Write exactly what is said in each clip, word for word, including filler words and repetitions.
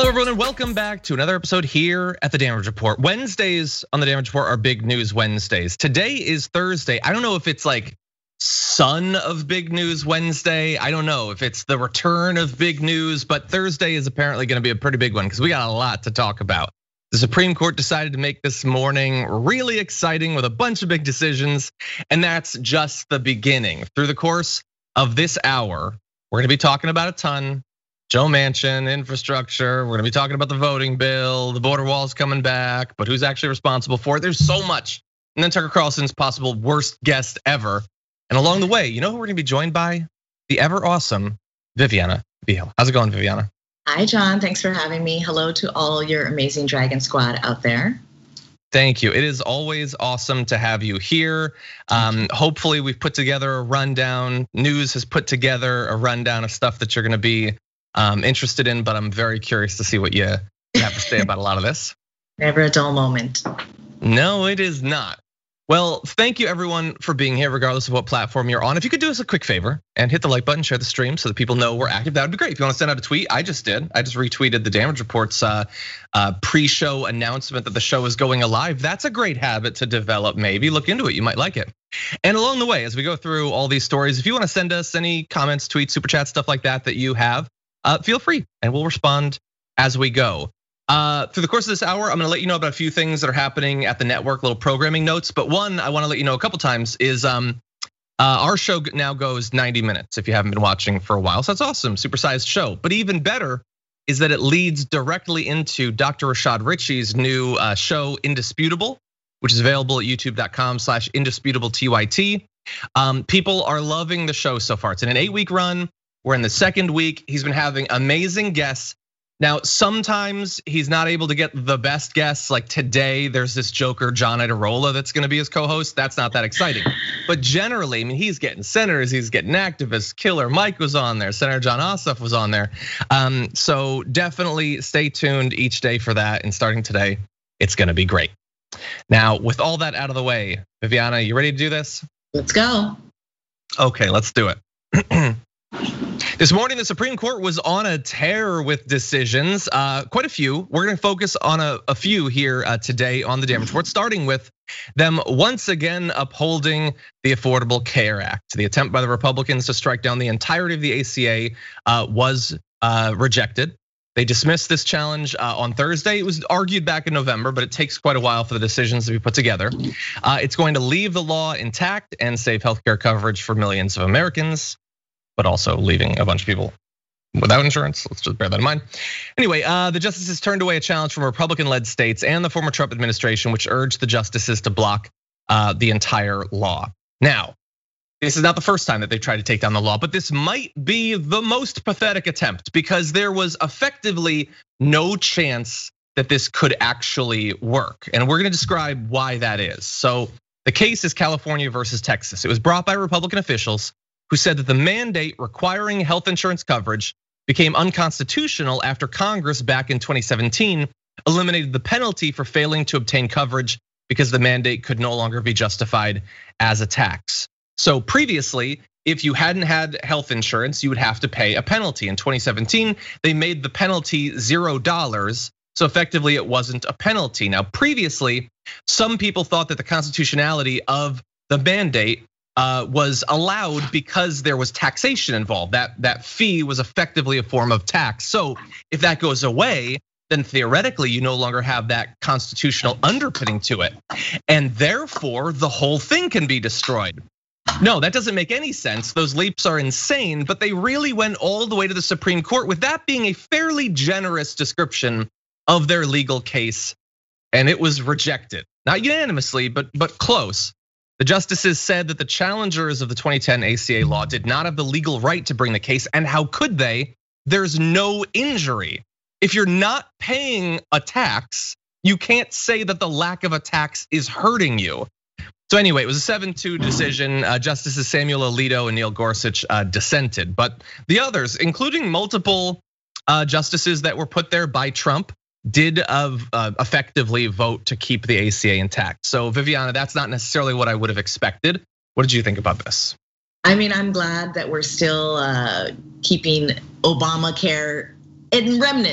Hello, everyone, and welcome back to another episode here at the Damage Report. Wednesdays on the Damage Report are big news Wednesdays. Today is Thursday. I don't know if it's like son of big news Wednesday. I don't know if it's the return of big news, but Thursday is apparently going to be a pretty big one because we got a lot to talk about. The Supreme Court decided to make this morning really exciting with a bunch of big decisions, and that's just the beginning. Through the course of this hour, we're going to be talking about a ton. Joe Manchin, infrastructure. We're gonna be talking about the voting bill, the border walls coming back, but who's actually responsible for it? There's so much. And then Tucker Carlson's possible worst guest ever. And along the way, you know who we're gonna be joined by? The ever awesome Viviana Beale. How's it going, Viviana? Hi, John. Thanks for having me. Hello to all your amazing Dragon Squad out there. Thank you. It is always awesome to have you here. Um, hopefully we've put together a rundown. News has put together a rundown of stuff that you're gonna be Um, interested in, but I'm very curious to see what you have to say about a lot of this. Never a dull moment. No, it is not. Well, thank you everyone for being here, regardless of what platform you're on. If you could do us a quick favor and hit the like button, share the stream so that people know we're active, that would be great. If you want to send out a tweet, I just did. I just retweeted the Damage Report's pre-show announcement that the show is going live. That's a great habit to develop, maybe. Look into it, you might like it. And along the way, as we go through all these stories, if you want to send us any comments, tweets, super chats, stuff like that that you have, Uh, feel free, and we'll respond as we go. Uh, through the course of this hour, I'm gonna let you know about a few things that are happening at the network, little programming notes. But one I wanna let you know a couple times is um, uh, our show now goes ninety minutes if you haven't been watching for a while. So that's awesome, supersized show. But even better is that it leads directly into Doctor Rashad Ritchie's new show, Indisputable, which is available at youtube dot com slash indisputable T Y T. Um, people are loving the show so far. It's in an eight week run. We're in the second week. He's been having amazing guests. Now, sometimes he's not able to get the best guests. Like today, there's this joker, John Iadarola, that's gonna be his co-host. That's not that exciting. But generally, I mean, he's getting senators, he's getting activists. Killer Mike was on there, Senator Jon Ossoff was on there. So definitely stay tuned each day for that. And starting today, it's gonna be great. Now, with all that out of the way, Viviana, you ready to do this? Let's go. Okay, let's do it. This morning, the Supreme Court was on a tear with decisions, quite a few. We're gonna focus on a, a few here today on the Damage Report, starting with them once again upholding the Affordable Care Act. The attempt by the Republicans to strike down the entirety of the A C A was rejected. They dismissed this challenge on Thursday. It was argued back in November, but it takes quite a while for the decisions to be put together. It's going to leave the law intact and save healthcare coverage for millions of Americans, but also leaving a bunch of people without insurance. Let's just bear that in mind. Anyway, the justices turned away a challenge from Republican-led states and the former Trump administration, which urged the justices to block the entire law. Now, this is not the first time that they've tried to take down the law, but this might be the most pathetic attempt because there was effectively no chance that this could actually work. And we're gonna describe why that is. So the case is California versus Texas. It was brought by Republican officials who said that the mandate requiring health insurance coverage became unconstitutional after Congress back in twenty seventeen eliminated the penalty for failing to obtain coverage because the mandate could no longer be justified as a tax. So previously, if you hadn't had health insurance, you would have to pay a penalty. In twenty seventeen, they made the penalty zero dollars. So effectively, it wasn't a penalty. Now, previously, some people thought that the constitutionality of the mandate was allowed because there was taxation involved. That that fee was effectively a form of tax. So if that goes away, then theoretically you no longer have that constitutional underpinning to it. And therefore the whole thing can be destroyed. No, that doesn't make any sense. Those leaps are insane, but they really went all the way to the Supreme Court with that being a fairly generous description of their legal case, and it was rejected. Not unanimously, but but close. The justices said that the challengers of the twenty ten A C A law did not have the legal right to bring the case, and how could they? There's no injury. If you're not paying a tax, you can't say that the lack of a tax is hurting you. So anyway, it was a seven two decision. Justices Samuel Alito and Neil Gorsuch dissented, but the others, including multiple justices that were put there by Trump, did effectively vote to keep the A C A intact. So Viviana, that's not necessarily what I would have expected. What did you think about this? I mean, I'm glad that we're still keeping Obamacare in remnants,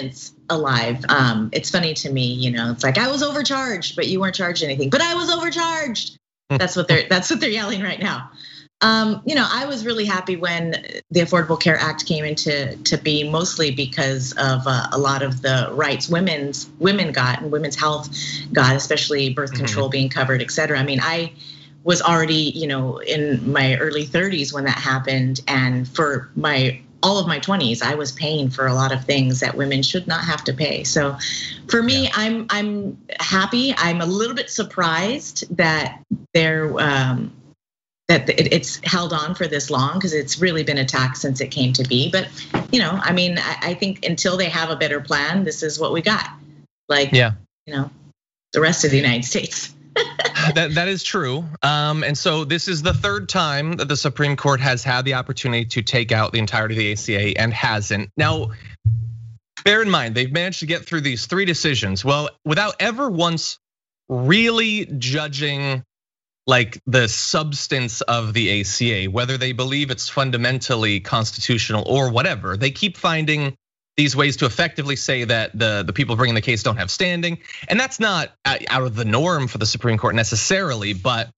alive. Um, it's funny to me, you know, it's like I was overcharged, but you weren't charged anything. But I was overcharged. That's what they're that's what they're yelling right now. Um, you know, I was really happy when the Affordable Care Act came into to be, mostly because of uh, a lot of the rights women's women got and women's health got, especially birth control mm-hmm. being covered, et cetera. I mean, I was already, you know, in my early thirties when that happened, and for my all of my twenties, I was paying for a lot of things that women should not have to pay. So, for me, yeah. I'm I'm happy. I'm a little bit surprised that they're. Um, that it's held on for this long, because it's really been attacked since it came to be. But, you know, I mean, I think until they have a better plan, this is what we got. Like, yeah. you know, the rest of the United States. that that is true. Um, and so this is the third time that the Supreme Court has had the opportunity to take out the entirety of the A C A and hasn't. Now, bear in mind, they've managed to get through these three decisions, well, without ever once really judging like the substance of the A C A, whether they believe it's fundamentally constitutional or whatever. They keep finding these ways to effectively say that the, the people bringing the case don't have standing. And that's not out of the norm for the Supreme Court necessarily, but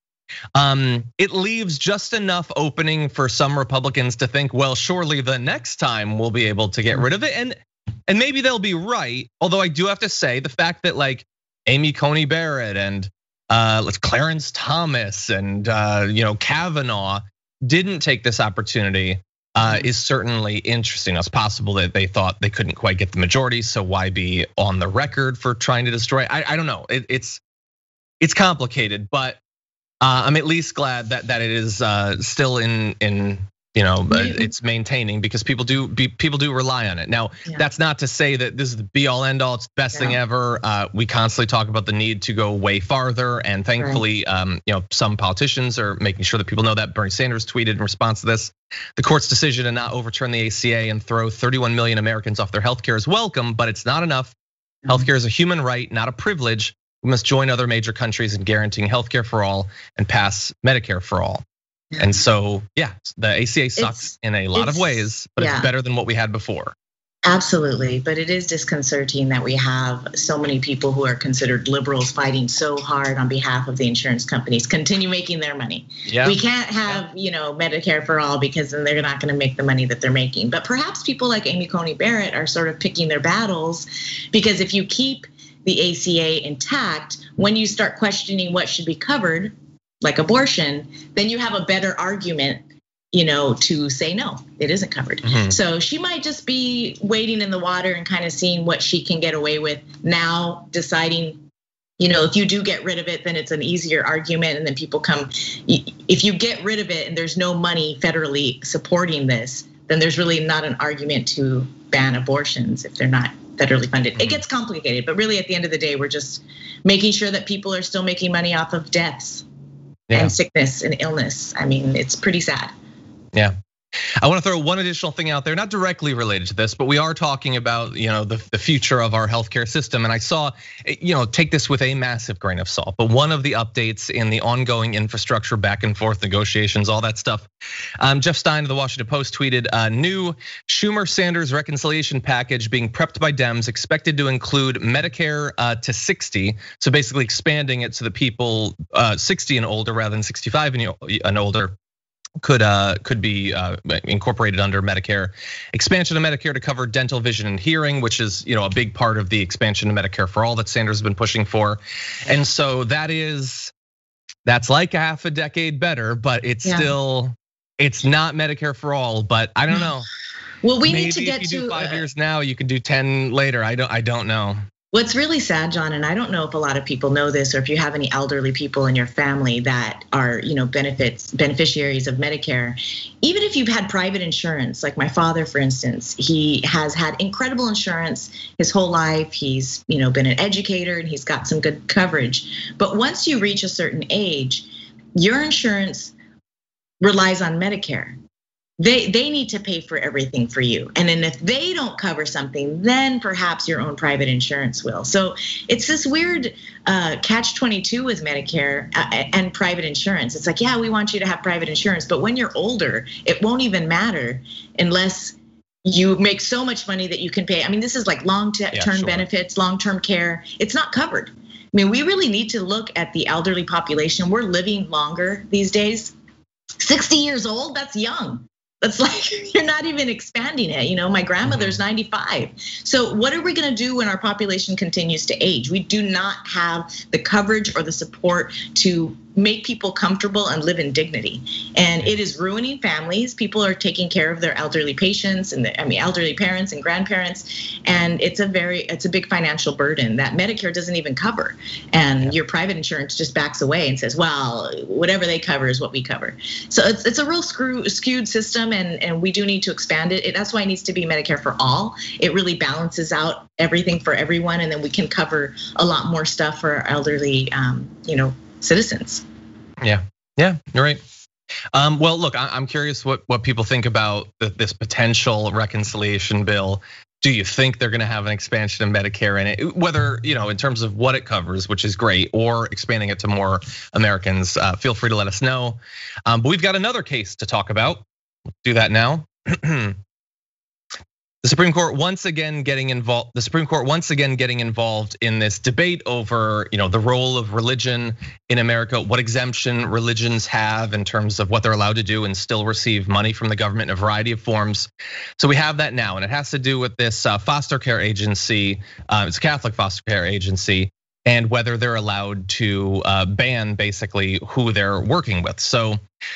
it leaves just enough opening for some Republicans to think, well, surely the next time we'll be able to get rid of it. And, and maybe they'll be right. Although I do have to say the fact that like Amy Coney Barrett and Uh, let's Clarence Thomas and uh, you know Kavanaugh didn't take this opportunity uh, is certainly interesting. It's possible that they thought they couldn't quite get the majority, so why be on the record for trying to destroy? I, I don't know. It, it's it's complicated, but uh, I'm at least glad that that it is uh, still in in you know it's maintaining, because people do people do rely on it. Now, yeah. that's not to say that this is the be all end all. It's the best yeah. thing ever. Uh, we constantly talk about the need to go way farther, and thankfully, right. um, you know, some politicians are making sure that people know that. Bernie Sanders tweeted in response to this, the court's decision to not overturn the A C A and throw thirty-one million Americans off their health care is welcome, but it's not enough. Mm-hmm. Healthcare is a human right, not a privilege. We must join other major countries in guaranteeing healthcare for all and pass Medicare for all. And so, yeah, the A C A sucks it's, in a lot of ways, but yeah. it's better than what we had before. Absolutely, but it is disconcerting that we have so many people who are considered liberals fighting so hard on behalf of the insurance companies continue making their money. Yeah. We can't have, yeah. you know, Medicare for all, because then they're not going to make the money that they're making. But perhaps people like Amy Coney Barrett are sort of picking their battles, because if you keep the A C A intact, when you start questioning what should be covered, like abortion, then you have a better argument, you know, to say no, it isn't covered. Mm-hmm. So she might just be wading in the water and kind of seeing what she can get away with now, deciding, you know, if you do get rid of it, then it's an easier argument, and then people come. If you get rid of it and there's no money federally supporting this, then there's really not an argument to ban abortions if they're not federally funded. Mm-hmm. It gets complicated, but really at the end of the day, we're just making sure that people are still making money off of deaths. Yeah. And sickness and illness. I mean, it's pretty sad. Yeah. I want to throw one additional thing out there, not directly related to this, but we are talking about, you know, the, the future of our healthcare system. And I saw, you know, take this with a massive grain of salt, but one of the updates in the ongoing infrastructure back and forth negotiations, all that stuff. Um, Jeff Stein of the Washington Post tweeted a new Schumer-Sanders reconciliation package being prepped by Dems, expected to include Medicare to sixty. So basically expanding it so that people sixty and older rather than sixty-five and older could uh could be uh incorporated under Medicare. Expansion of Medicare to cover dental, vision, and hearing, which is, you know, a big part of the expansion of Medicare for all that Sanders has been pushing for. And so that is, that's like a half a decade better, but it's yeah. still, it's not Medicare for all, but I don't know. Well, we Maybe need to get if you to do five uh, years now, you can do ten later. I don't I don't know. What's really sad, John, and I don't know if a lot of people know this, or if you have any elderly people in your family that are, you know, benefits beneficiaries of Medicare. Even if you've had private insurance, like my father, for instance, he has had incredible insurance his whole life. He's, you know, been an educator and he's got some good coverage. But once you reach a certain age, your insurance relies on Medicare. They they need to pay for everything for you. And then if they don't cover something, then perhaps your own private insurance will. So it's this weird catch twenty-two with Medicare and private insurance. It's like, yeah, we want you to have private insurance, but when you're older, it won't even matter unless you make so much money that you can pay. I mean, this is like long-term yeah, sure. benefits, long-term care. It's not covered. I mean, we really need to look at the elderly population. We're living longer these days. sixty years old, that's young. That's like, you're not even expanding it. You know, my grandmother's mm-hmm. ninety-five. So what are we gonna do when our population continues to age? We do not have the coverage or the support to make people comfortable and live in dignity. And it is ruining families. People are taking care of their elderly patients and the, I mean, elderly parents and grandparents. And it's a very, it's a big financial burden that Medicare doesn't even cover. And yeah. your private insurance just backs away and says, well, whatever they cover is what we cover. So it's it's a real screw, skewed system, and, and we do need to expand it. That's why it needs to be Medicare for all. It really balances out everything for everyone, and then we can cover a lot more stuff for our elderly, um, you know, citizens. Yeah, yeah, you're right. Um, well, look, I'm curious what what people think about this potential reconciliation bill. Do you think they're going to have an expansion of Medicare in it? Whether, you know, in terms of what it covers, which is great, or expanding it to more Americans, uh, feel free to let us know. Um, but we've got another case to talk about. Let's do that now. The Supreme Court once again getting involved. The Supreme Court once again getting involved in this debate over, you know, the role of religion in America, what exemption religions have in terms of what they're allowed to do and still receive money from the government in a variety of forms. So we have that now, and it has to do with this foster care agency. It's a Catholic foster care agency, and whether they're allowed to ban basically who they're working with. So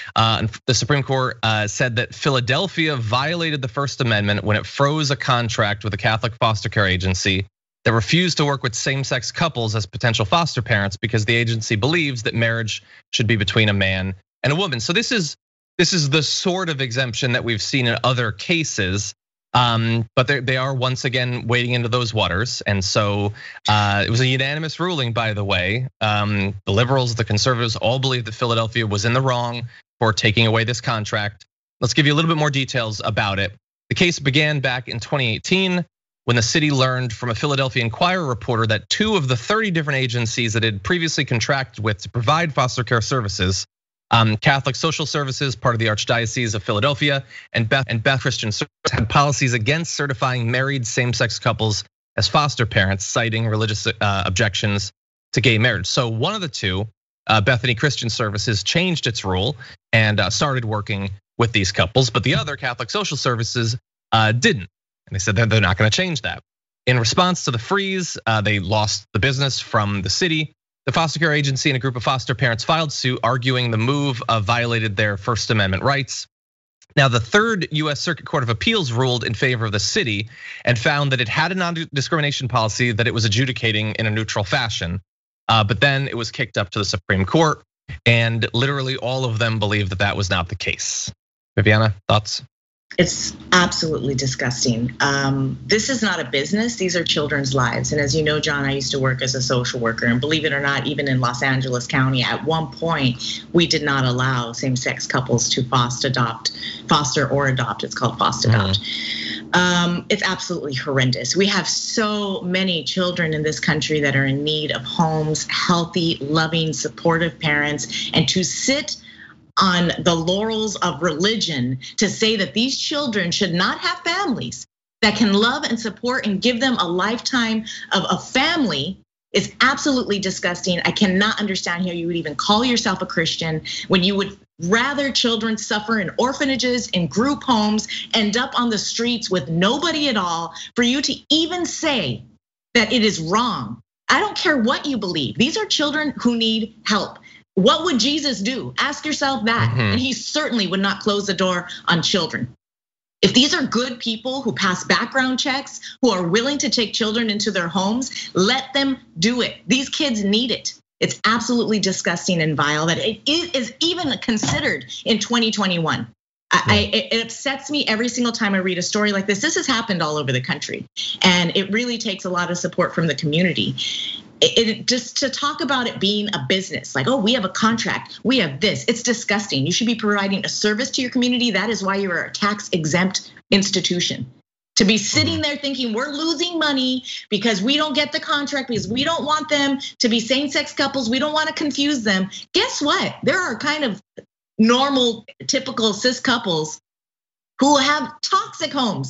the Supreme Court said that Philadelphia violated the First Amendment when it froze a contract with a Catholic foster care agency that refused to work with same-sex couples as potential foster parents because the agency believes that marriage should be between a man and a woman. So this is this is the sort of exemption that we've seen in other cases. Um, but they are once again wading into those waters, and so it was a unanimous ruling, by the way. Um, the liberals, the conservatives, all believe that Philadelphia was in the wrong for taking away this contract. Let's give you a little bit more details about it. The case began back in twenty eighteen when the city learned from a Philadelphia Inquirer reporter that two of the thirty different agencies that had previously contracted with to provide foster care services, Um, Catholic Social Services, part of the Archdiocese of Philadelphia, and Beth and Beth Christian Services had policies against certifying married same-sex couples as foster parents, citing religious objections to gay marriage. So one of the two, Bethany Christian Services, changed its rule and started working with these couples, but the other, Catholic Social Services, didn't. And they said that they're not going to change that. In response to the freeze, they lost the business from the city. The foster care agency and a group of foster parents filed suit, arguing the move violated their First Amendment rights. Now, the third U S Circuit Court of Appeals ruled in favor of the city and found that it had a non-discrimination policy that it was adjudicating in a neutral fashion. But then it was kicked up to the Supreme Court, and literally all of them believed that that was not the case. Viviana, thoughts? It's absolutely disgusting. Um, this is not a business, these are children's lives. And as you know, John, I used to work as a social worker, and believe it or not, even in Los Angeles County, at one point, we did not allow same-sex couples to foster adopt, foster or adopt, it's called foster adopt. Mm. Um, it's absolutely horrendous. We have so many children in this country that are in need of homes, healthy, loving, supportive parents, and to sit on the laurels of religion to say that these children should not have families that can love and support and give them a lifetime of a family is absolutely disgusting. I cannot understand how you would even call yourself a Christian when you would rather children suffer in orphanages, in group homes, end up on the streets with nobody at all, for you to even say that it is wrong. I don't care what you believe. These are children who need help. What would Jesus do? Ask yourself that. Mm-hmm. And he certainly would not close the door on children. If these are good people who pass background checks, who are willing to take children into their homes, let them do it. These kids need it. It's absolutely disgusting and vile that it is even considered in twenty twenty-one. I, it upsets me every single time I read a story like this. This has happened all over the country, and it really takes a lot of support from the community. It, it, just to talk about it being a business, like, oh, we have a contract, we have this, it's disgusting. You should be providing a service to your community. That is why you're a tax exempt institution. To be sitting there thinking we're losing money because we don't get the contract, because we don't want them to be same-sex couples, we don't want to confuse them. Guess what? There are kind of normal, typical cis couples who have toxic homes.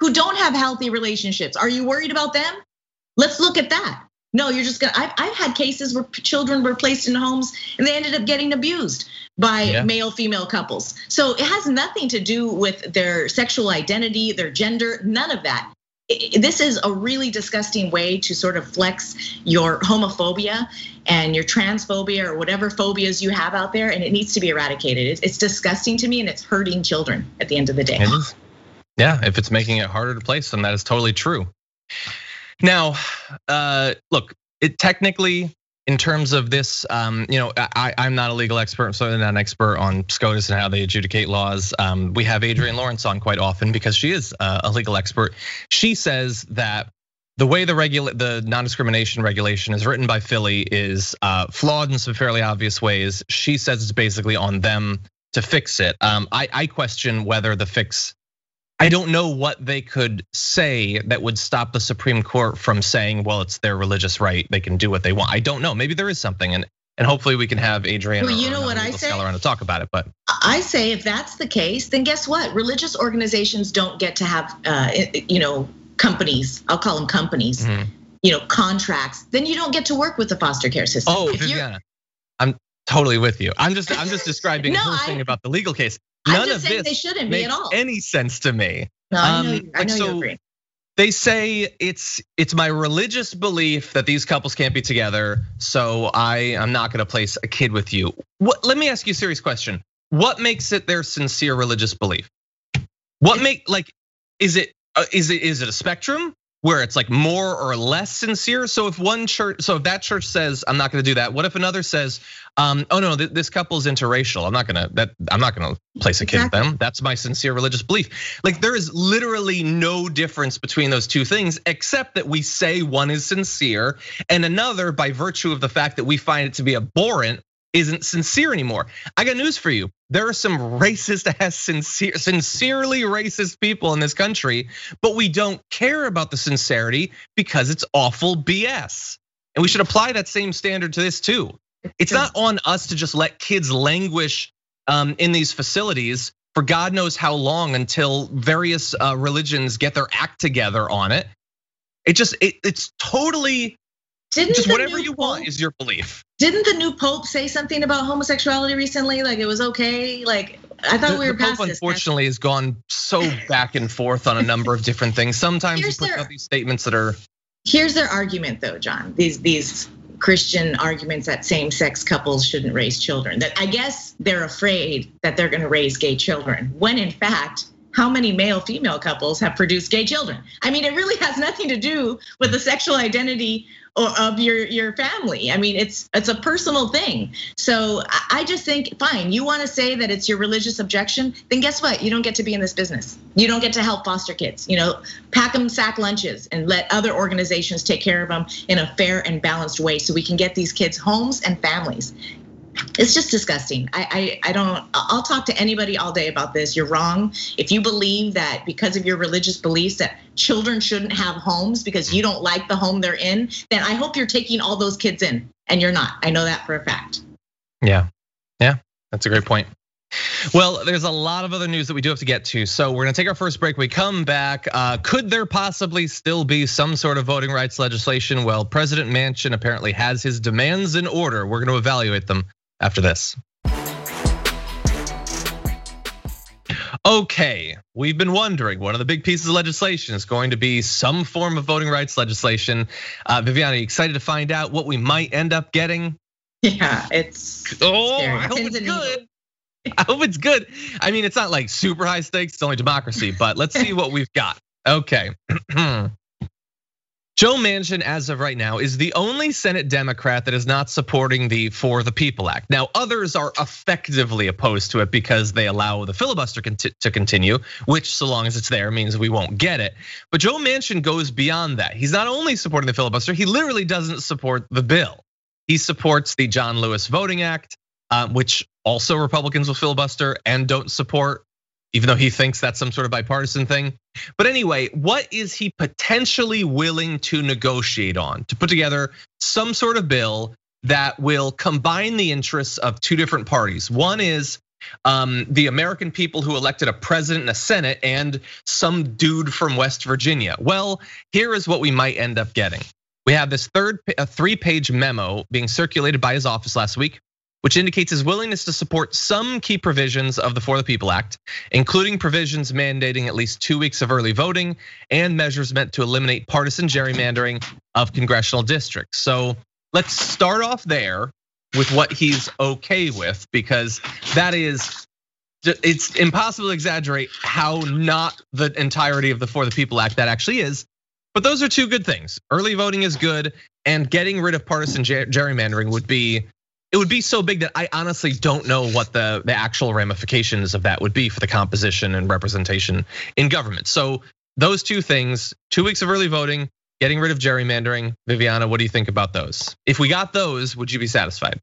who don't have healthy relationships. Are you worried about them? Let's look at that. No, you're just gonna, I've, I've had cases where children were placed in homes and they ended up getting abused by yeah. male female couples. So it has nothing to do with their sexual identity, their gender, none of that. This is a really disgusting way to sort of flex your homophobia and your transphobia or whatever phobias you have out there, and it needs to be eradicated. It's disgusting to me, and it's hurting children at the end of the day. It is. Yeah, if it's making it harder to place them, that is totally true. Now, uh, look, it technically, in terms of this, um, you know, I, I'm not a legal expert, I'm certainly not an expert on SCOTUS and how they adjudicate laws. Um, we have Adrienne Lawrence on quite often because she is a legal expert. She says that the way the regula- the non-discrimination regulation is written by Philly is flawed in some fairly obvious ways. She says it's basically on them to fix it. Um, I, I question whether the fix. I don't know what they could say that would stop the Supreme Court from saying, well, it's their religious right, they can do what they want. I don't know, maybe there is something, and and hopefully we can have Adrienne well, you know what I say on to talk about it. But I say if that's the case, then guess what? Religious organizations don't get to have, you know, companies. I'll call them companies. Mm-hmm. You know, contracts. Then you don't get to work with the foster care system. Oh, Viviana, I'm totally with you. I'm just I'm just describing no, her I, thing about the legal case. None I'm just of saying this they shouldn't makes be at all. any sense to me. No, I know, you, I know so you agree. They say it's it's my religious belief that these couples can't be together, so I am not going to place a kid with you. What? Let me ask you a serious question. What makes it their sincere religious belief? What make like is it is it is it a spectrum where it's like more or less sincere? So if one church, so if that church says I'm not going to do that, what if another says, um, oh no, this couple's interracial. I'm not gonna that I'm not gonna place a kid exactly. with them. That's my sincere religious belief. Like there is literally no difference between those two things, except that we say one is sincere and another, by virtue of the fact that we find it to be abhorrent, isn't sincere anymore. I got news for you. There are some racist ass, sincere, sincerely racist people in this country, but we don't care about the sincerity because it's awful B S. And we should apply that same standard to this too. It's not on us to just let kids languish in these facilities for God knows how long until various religions get their act together on it. It just, it, it's totally, Didn't just whatever you Pope, want is your belief. Didn't the new Pope say something about homosexuality recently? Like it was okay. Like I thought the, we were the past Pope this. Unfortunately, has gone so back and forth on a number of different things. Sometimes here's he puts their, out these statements that are. Here's their argument, though, John. These these Christian arguments that same-sex couples shouldn't raise children. That I guess they're afraid that they're going to raise gay children. When in fact, how many male-female couples have produced gay children? I mean, it really has nothing to do with the sexual identity or of your your family. I mean, it's it's a personal thing. So I just think, fine, you want to say that it's your religious objection, then guess what? You don't get to be in this business. You don't get to help foster kids. You know, pack them sack lunches and let other organizations take care of them in a fair and balanced way, so we can get these kids homes and families. It's just disgusting. I, I I don't, I'll talk to anybody all day about this. You're wrong. If you believe that because of your religious beliefs that children shouldn't have homes because you don't like the home they're in, then I hope you're taking all those kids in, and you're not. I know that for a fact. Yeah, yeah, that's a great point. Well, there's a lot of other news that we do have to get to. So we're gonna take our first break. We come back. Could there possibly still be some sort of voting rights legislation? Well, President Manchin apparently has his demands in order. We're gonna evaluate them after this. Okay, we've been wondering, one of the big pieces of legislation is going to be some form of voting rights legislation. Viviana, are you excited to find out what we might end up getting? Yeah, it's Oh, scary. I hope it's good. I hope it's good. I mean, it's not like super high stakes, it's only democracy, but let's see what we've got. Okay. Joe Manchin, as of right now, is the only Senate Democrat that is not supporting the For the People Act. Now, others are effectively opposed to it because they allow the filibuster to continue, which, so long as it's there, means we won't get it. But Joe Manchin goes beyond that. He's not only supporting the filibuster, he literally doesn't support the bill. He supports the John Lewis Voting Act, which also Republicans will filibuster and don't support, even though he thinks that's some sort of bipartisan thing. But anyway, what is he potentially willing to negotiate on? To put together some sort of bill that will combine the interests of two different parties. One is Um, the American people who elected a president and a Senate and some dude from West Virginia. Well, here is what we might end up getting. We have this third, a three-page memo being circulated by his office last week, which indicates his willingness to support some key provisions of the For the People Act, including provisions mandating at least two weeks of early voting and measures meant to eliminate partisan gerrymandering of congressional districts. So let's start off there with what he's okay with, because that is, it's impossible to exaggerate how not the entirety of the For the People Act that actually is. But those are two good things. Early voting is good, and getting rid of partisan gerrymandering would be, it would be so big that I honestly don't know what the, the actual ramifications of that would be for the composition and representation in government. So those two things, two weeks of early voting, getting rid of gerrymandering. Viviana, what do you think about those? If we got those, would you be satisfied?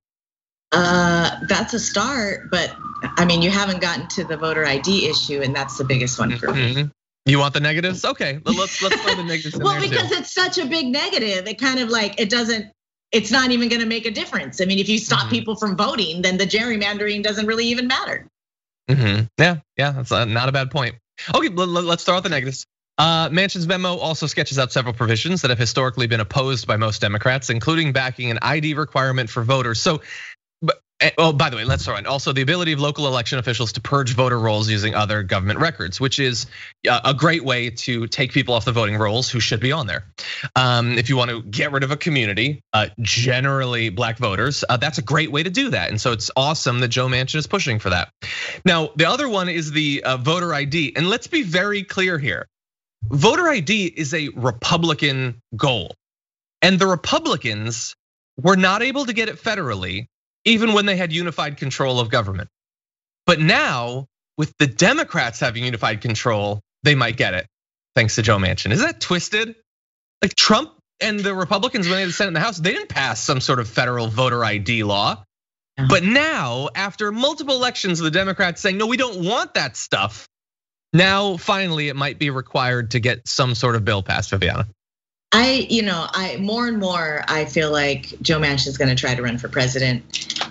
Uh, that's a start, but I mean, you haven't gotten to the voter I D issue, and that's the biggest one for me. Mm-hmm. You want the negatives? Okay, let's let's throw the negatives in well, there because too. It's such a big negative. It kind of like it doesn't. It's not even going to make a difference. I mean, if you stop mm-hmm. people from voting, then the gerrymandering doesn't really even matter. Mm-hmm. Yeah, yeah, that's not a bad point. Okay, let's start with the negatives. Uh, Manchin's memo also sketches out several provisions that have historically been opposed by most Democrats, including backing an I D requirement for voters. So, oh, by the way, let's throw in also the ability of local election officials to purge voter rolls using other government records, which is a great way to take people off the voting rolls who should be on there. Um, if you want to get rid of a community, generally black voters, that's a great way to do that. And so it's awesome that Joe Manchin is pushing for that. Now, the other one is the voter I D. And let's be very clear here. Voter I D is a Republican goal. And the Republicans were not able to get it federally, even when they had unified control of government. But now, with the Democrats having unified control, they might get it, thanks to Joe Manchin. Is that twisted? Like Trump and the Republicans, when they had the Senate and the House, they didn't pass some sort of federal voter I D law. But now, after multiple elections, the Democrats saying, no, we don't want that stuff. Now, finally, it might be required to get some sort of bill passed, Viviana. I, you know, I more and more I feel like Joe Manchin is going to try to run for president.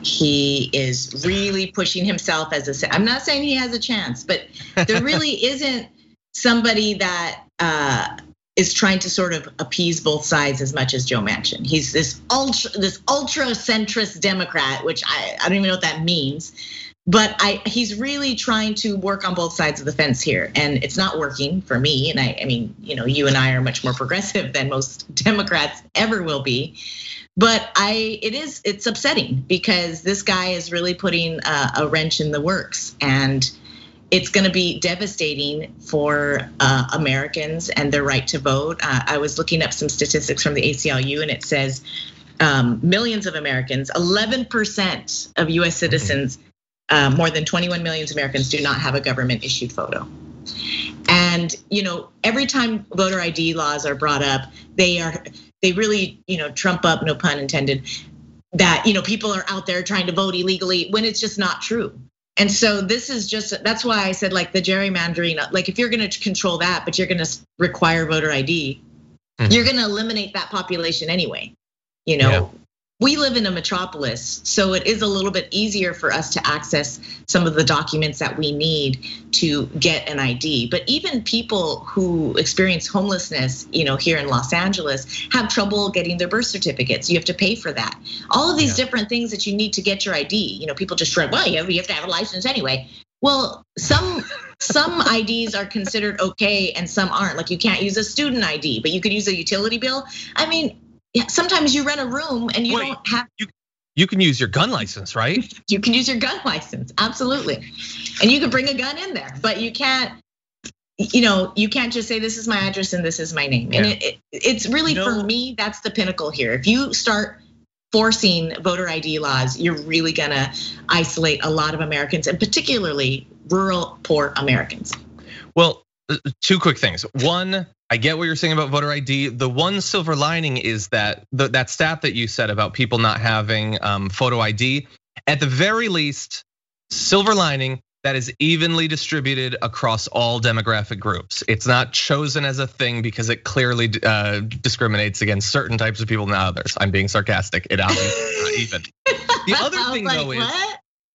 He is really pushing himself as a. I'm not saying he has a chance, but there really isn't somebody that uh, is trying to sort of appease both sides as much as Joe Manchin. He's this ultra, this ultra centrist Democrat, which I, I don't even know what that means. But I, he's really trying to work on both sides of the fence here, and it's not working for me. And I, I mean, you know, you and I are much more progressive than most Democrats ever will be. But I, it is, it's upsetting because this guy is really putting a, a wrench in the works, and it's going to be devastating for uh, Americans and their right to vote. Uh, I was looking up some statistics from the A C L U, and it says um, millions of Americans, eleven percent of U S citizens. Uh, more than twenty-one million Americans do not have a government issued photo. And you know, every time voter I D laws are brought up, they are they really, you know, trump up, no pun intended, that you know people are out there trying to vote illegally when it's just not true. And so this is just, that's why I said like the gerrymandering, like if you're gonna control that, but you're gonna require voter I D, mm-hmm. you're gonna eliminate that population anyway. You know. Yeah. We live in a metropolis, so it is a little bit easier for us to access some of the documents that we need to get an I D. But even people who experience homelessness, you know, here in Los Angeles, have trouble getting their birth certificates. You have to pay for that. All of these yeah. different things that you need to get your I D. You know, people just shrug, well, you have to have a license anyway. Well, some some I Ds are considered okay and some aren't. Like you can't use a student I D, but you could use a utility bill. I mean. Yeah, sometimes you rent a room and you Wait, don't have. You, you can use your gun license, right? You can use your gun license, absolutely, and you can bring a gun in there, but you can't. You know, you can't just say this is my address and this is my name. Yeah. And it, it, it's really no. for me, that's the pinnacle here. If you start forcing voter I D laws, you're really gonna isolate a lot of Americans, and particularly rural, poor Americans. Well, two quick things. One. I get what you're saying about voter I D. The one silver lining is that the, that stat that you said about people not having photo I D, at the very least, silver lining that is evenly distributed across all demographic groups. It's not chosen as a thing because it clearly discriminates against certain types of people than others. I'm being sarcastic. It obviously is not even. The other thing like, though is. What?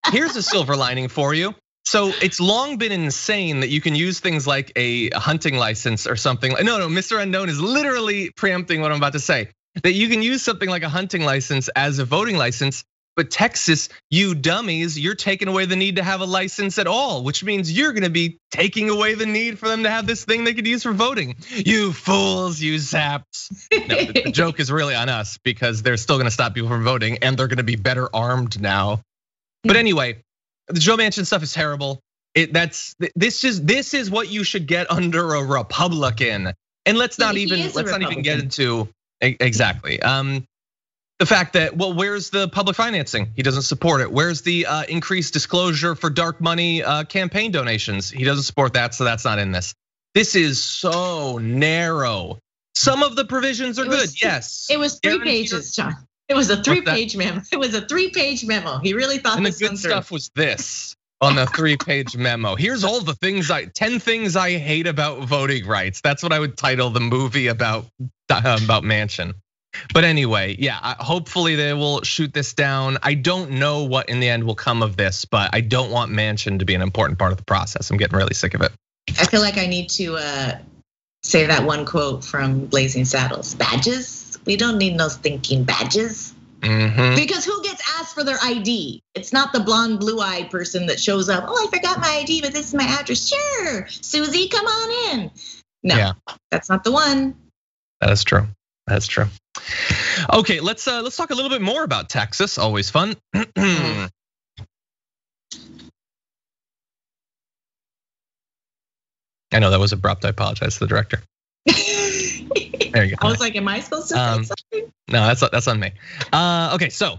here's a silver lining for you. So it's long been insane that you can use things like a hunting license or something. No, no, Mister Unknown is literally preempting what I'm about to say. That you can use something like a hunting license as a voting license. But Texas, you dummies, you're taking away the need to have a license at all, which means you're gonna be taking away the need for them to have this thing they could use for voting. You fools, you zaps. No, the joke is really on us because they're still gonna stop people from voting and they're gonna be better armed now. But anyway, the Joe Manchin stuff is terrible. It, that's this is this is what you should get under a Republican. And let's not even let's not even get into exactly. Um, The fact that, well, where's the public financing? He doesn't support it. Where's the increased disclosure for dark money campaign donations? He doesn't support that, so that's not in this. This is so narrow. Some of the provisions are good, yes. It was three pages, John. It was a three-page memo. It was a three-page memo. He really thought this one through. And the good stuff was this on the three-page memo. Here's all the things I, ten things I hate about voting rights. That's what I would title the movie about about Manchin. But anyway, yeah, hopefully they will shoot this down. I don't know what in the end will come of this, but I don't want Manchin to be an important part of the process. I'm getting really sick of it. I feel like I need to uh, say that one quote from Blazing Saddles. Badges? We don't need no stinking badges. Mm-hmm. Because who gets asked for their I D? It's not the blonde, blue-eyed person that shows up. Oh, I forgot my I D, but this is my address. Sure, Susie, come on in. No, yeah. That's not the one. That is true. That's true. Okay, let's uh, let's talk a little bit more about Texas. Always fun. I know that was abrupt. I apologize to the director. There you go. I was like, am I supposed to say um, something? No, that's that's on me. Uh, okay, so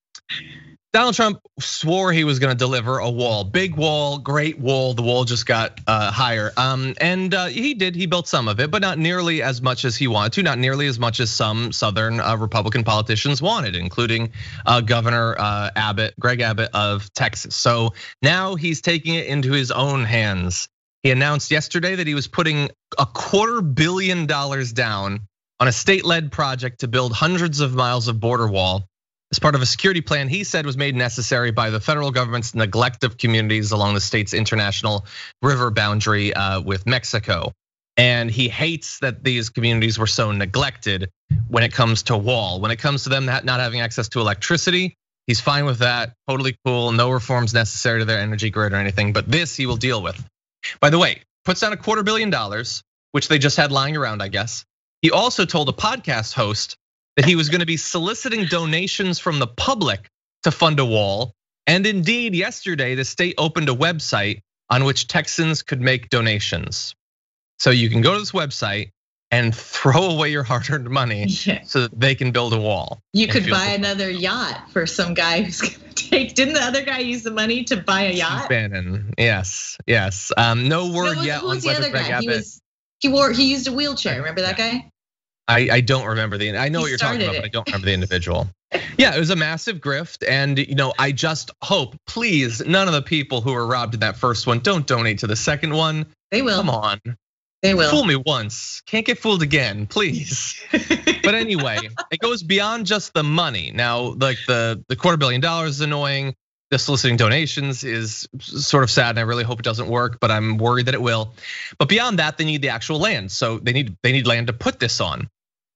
Donald Trump swore he was gonna deliver a wall, big wall, great wall. The wall just got higher, um, and he did. He built some of it, but not nearly as much as he wanted to. Not nearly as much as some Southern Republican politicians wanted, including Governor Abbott, Greg Abbott of Texas. So now he's taking it into his own hands. He announced yesterday that he was putting a quarter billion dollars down on a state-led project to build hundreds of miles of border wall. As part of a security plan he said was made necessary by the federal government's neglect of communities along the state's international river boundary with Mexico. And he hates that these communities were so neglected when it comes to wall. When it comes to them not having access to electricity, he's fine with that, totally cool, no reforms necessary to their energy grid or anything, but this he will deal with. By the way, puts down a quarter billion dollars, which they just had lying around, I guess. He also told a podcast host that he was gonna be soliciting donations from the public to fund a wall. And indeed, yesterday, the state opened a website on which Texans could make donations. So you can go to this website and throw away your hard-earned money yeah. so that they can build a wall. You could buy another yacht for some guy who's gonna take, didn't the other guy use the money to buy a yacht? Bannon, yes, yes. Um, no word no, was, yet who was on the whether other guy? Greg He was, he wore, he used a wheelchair, remember that guy? I, I don't remember the, I know he what you're talking about, it. but I don't remember the individual. Yeah, it was a massive grift. And you know, I just hope, please, none of the people who were robbed in that first one don't donate to the second one. They will. Come on. They will. Fool me once, can't get fooled again, please. But anyway, it goes beyond just the money. Now, like the, the quarter billion dollars is annoying. The soliciting donations is sort of sad, and I really hope it doesn't work, but I'm worried that it will. But beyond that, they need the actual land. So they need they need land to put this on.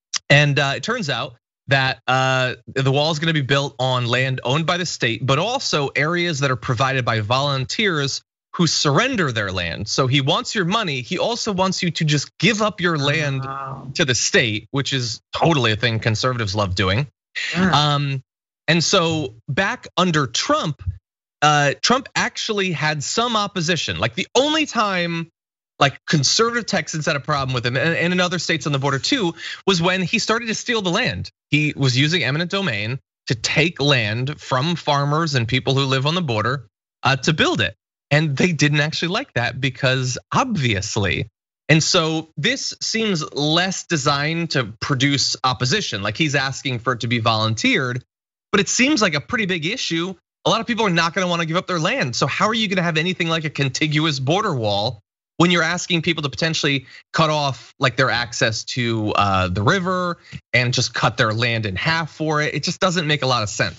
And it turns out that the wall is gonna be built on land owned by the state, but also areas that are provided by volunteers who surrender their land. So he wants your money. He also wants you to just give up your land wow. to the state, which is totally a thing conservatives love doing. Yeah. Um, and so back under Trump, Trump actually had some opposition. Like the only time like conservative Texans had a problem with him, and in other states on the border too, was when he started to steal the land. He was using eminent domain to take land from farmers and people who live on the border to build it. And they didn't actually like that because obviously. And so this seems less designed to produce opposition. Like he's asking for it to be volunteered, but it seems like a pretty big issue. A lot of people are not gonna wanna give up their land. So how are you gonna have anything like a contiguous border wall when you're asking people to potentially cut off like their access to the river and just cut their land in half for it? It just doesn't make a lot of sense.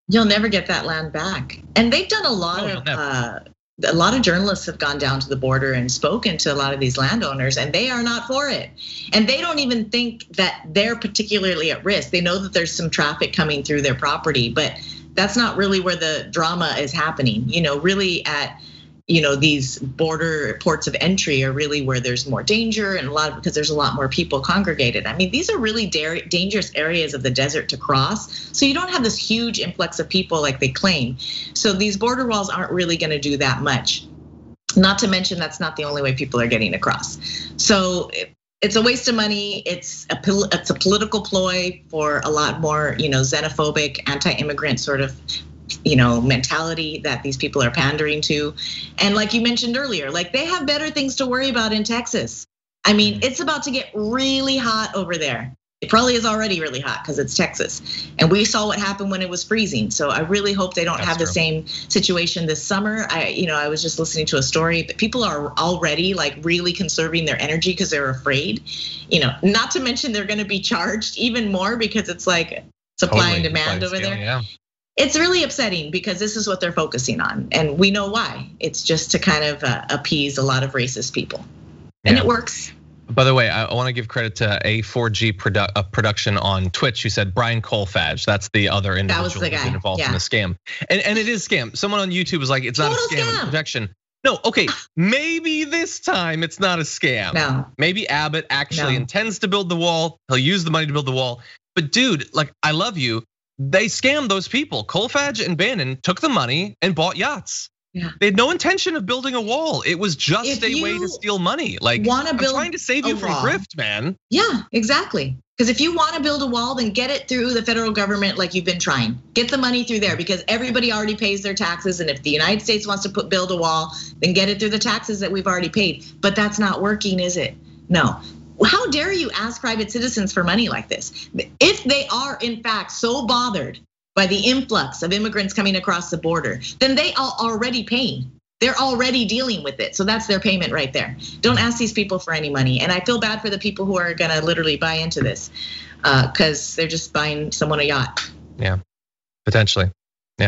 You'll never get that land back. And they've done a lot oh, of, uh, a lot of journalists have gone down to the border and spoken to a lot of these landowners, and they are not for it. And they don't even think that they're particularly at risk. They know that there's some traffic coming through their property, but that's not really where the drama is happening. You know, really at, you know, these border ports of entry are really where there's more danger, and a lot of, because there's a lot more people congregated. I mean, these are really dangerous areas of the desert to cross. So you don't have this huge influx of people like they claim. So these border walls aren't really gonna do that much. Not to mention that's not the only way people are getting across. So it's a waste of money. It's a it's a political ploy for a lot more, you know, xenophobic, anti-immigrant sort of, you know, mentality that these people are pandering to. And like you mentioned earlier, like they have better things to worry about in Texas. I mean, it's about to get really hot over there. It probably is already really hot because it's Texas. And we saw what happened when it was freezing. So I really hope they don't That's have true. the same situation this summer. I, you know, I was just listening to a story that people are already like really conserving their energy because they're afraid, you know, not to mention they're gonna be charged even more because it's like supply totally. and demand over there. Yeah. It's really upsetting because this is what they're focusing on, and we know why. It's just to kind of appease a lot of racist people, and yeah. it works. By the way, I want to give credit to A four G produ- production on Twitch. You said Brian Kolfage. That's the other individual who's been involved yeah. in the scam, and and it is scam. Someone on YouTube was like, "It's not Total a scam, scam. It's protection." No, okay, maybe this time it's not a scam. No, maybe Abbott actually no. intends to build the wall. He'll use the money to build the wall. But dude, like, I love you. They scammed those people. Kolfage and Bannon took the money and bought yachts. Yeah. They had no intention of building a wall. It was just if a way to steal money. Like, wanna build I'm trying to save you from wall. grift, man. Yeah, exactly. Because if you want to build a wall, then get it through the federal government like you've been trying. Get the money through there because everybody already pays their taxes. And if the United States wants to put build a wall, then get it through the taxes that we've already paid. But that's not working, is it? No. How dare you ask private citizens for money like this? If they are in fact so bothered by the influx of immigrants coming across the border, then they are already paying. They're already dealing with it. So that's their payment right there. Don't ask these people for any money. And I feel bad for the people who are gonna literally buy into this because they're just buying someone a yacht. Yeah, potentially, yeah.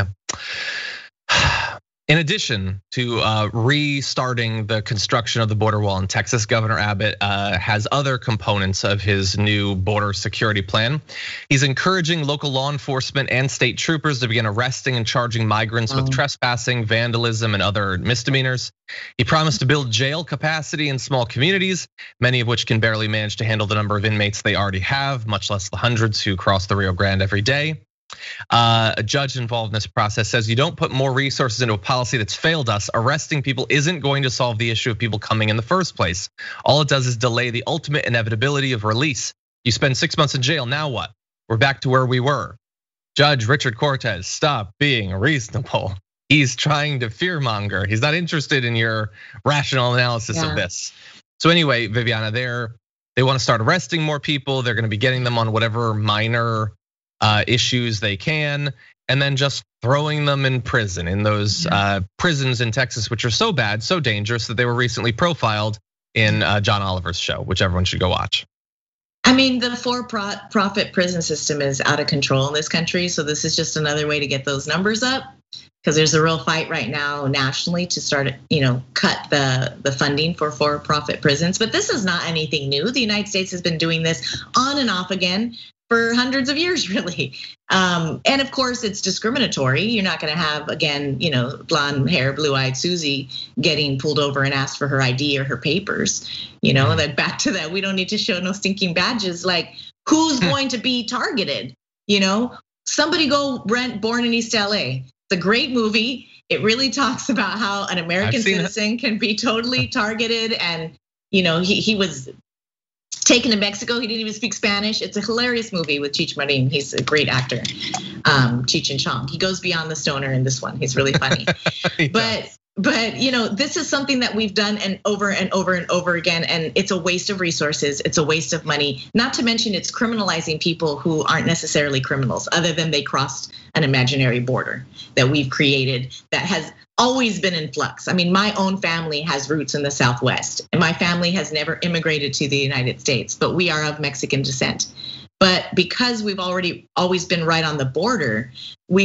In addition to restarting the construction of the border wall in Texas, Governor Abbott has other components of his new border security plan. He's encouraging local law enforcement and state troopers to begin arresting and charging migrants with trespassing, vandalism, and other misdemeanors. He promised to build jail capacity in small communities, many of which can barely manage to handle the number of inmates they already have, much less the hundreds who cross the Rio Grande every day. Uh, a judge involved in this process says you don't put more resources into a policy that's failed us. Arresting people isn't going to solve the issue of people coming in the first place. All it does is delay the ultimate inevitability of release. You spend six months in jail, now what? We're back to where we were. Judge Richard Cortez, stop being reasonable. He's trying to fearmonger. He's not interested in your rational analysis yeah. of this. So anyway, Viviana, they're, they want to start arresting more people. They're gonna be getting them on whatever minor Uh, issues they can, and then just throwing them in prison in those uh, prisons in Texas, which are so bad, so dangerous that they were recently profiled in uh, John Oliver's show, which everyone should go watch. I mean, the for-profit prison system is out of control in this country, so this is just another way to get those numbers up. Because there's a real fight right now nationally to start, you know, cut the the funding for for-profit prisons. But this is not anything new. The United States has been doing this on and off again for hundreds of years, really. Um, and of course, it's discriminatory. You're not gonna have, again, you know, blonde hair, blue-eyed Susie getting pulled over and asked for her I D or her papers. You know, that back to that, we don't need to show no stinking badges. Like, who's going to be targeted? You know, somebody go rent Born in East L A. It's a great movie. It really talks about how an American citizen it. can be totally targeted. And, you know, he, he was taken to Mexico. He didn't even speak Spanish. It's a hilarious movie with Cheech Marin. He's a great actor, um, Cheech and Chong. He goes beyond the stoner in this one. He's really funny. he but does. But you know, this is something that we've done and over and over and over again, and it's a waste of resources. It's a waste of money. Not to mention, it's criminalizing people who aren't necessarily criminals, other than they crossed an imaginary border that we've created that has always been in flux. I mean, my own family has roots in the Southwest, and my family has never immigrated to the United States, but we are of Mexican descent. But because we've already always been right on the border, we've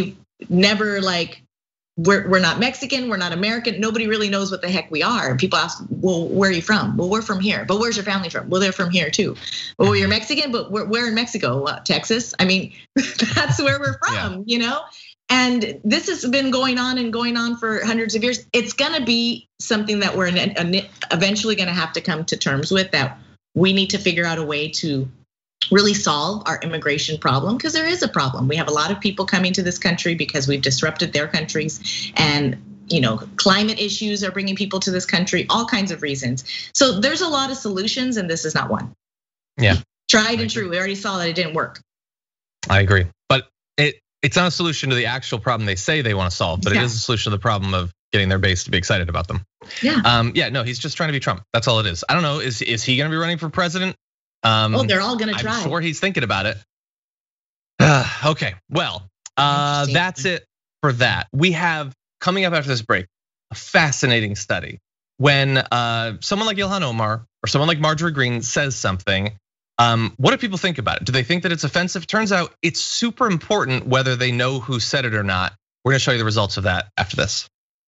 never like, we're, we're not Mexican, we're not American. Nobody really knows what the heck we are. And people ask, well, where are you from? Well, we're from here. But where's your family from? Well, they're from here too. Well, you're Mexican, but we're, we're in Mexico, what, Texas? I mean, that's where we're from, yeah. you know? And this has been going on and going on for hundreds of years. It's gonna be something that we're eventually gonna have to come to terms with, that we need to figure out a way to really solve our immigration problem, because there is a problem. We have a lot of people coming to this country because we've disrupted their countries, and you know, climate issues are bringing people to this country, all kinds of reasons. So there's a lot of solutions, and this is not one. Yeah. Tried and true. We already saw that it didn't work. I agree. But it it's not a solution to the actual problem they say they want to solve, but yeah. it is a solution to the problem of getting their base to be excited about them. Yeah. Um, yeah, no, he's just trying to be Trump. That's all it is. I don't know. Is is he gonna be running for president? Um, oh, they're all gonna try. I'm sure he's thinking about it. Uh, okay, well, uh, that's it for that. We have, coming up after this break, a fascinating study. When uh, someone like Ilhan Omar or someone like Marjorie Greene says something, um, what do people think about it? Do they think that it's offensive? Turns out it's super important whether they know who said it or not. We're gonna show you the results of that after this.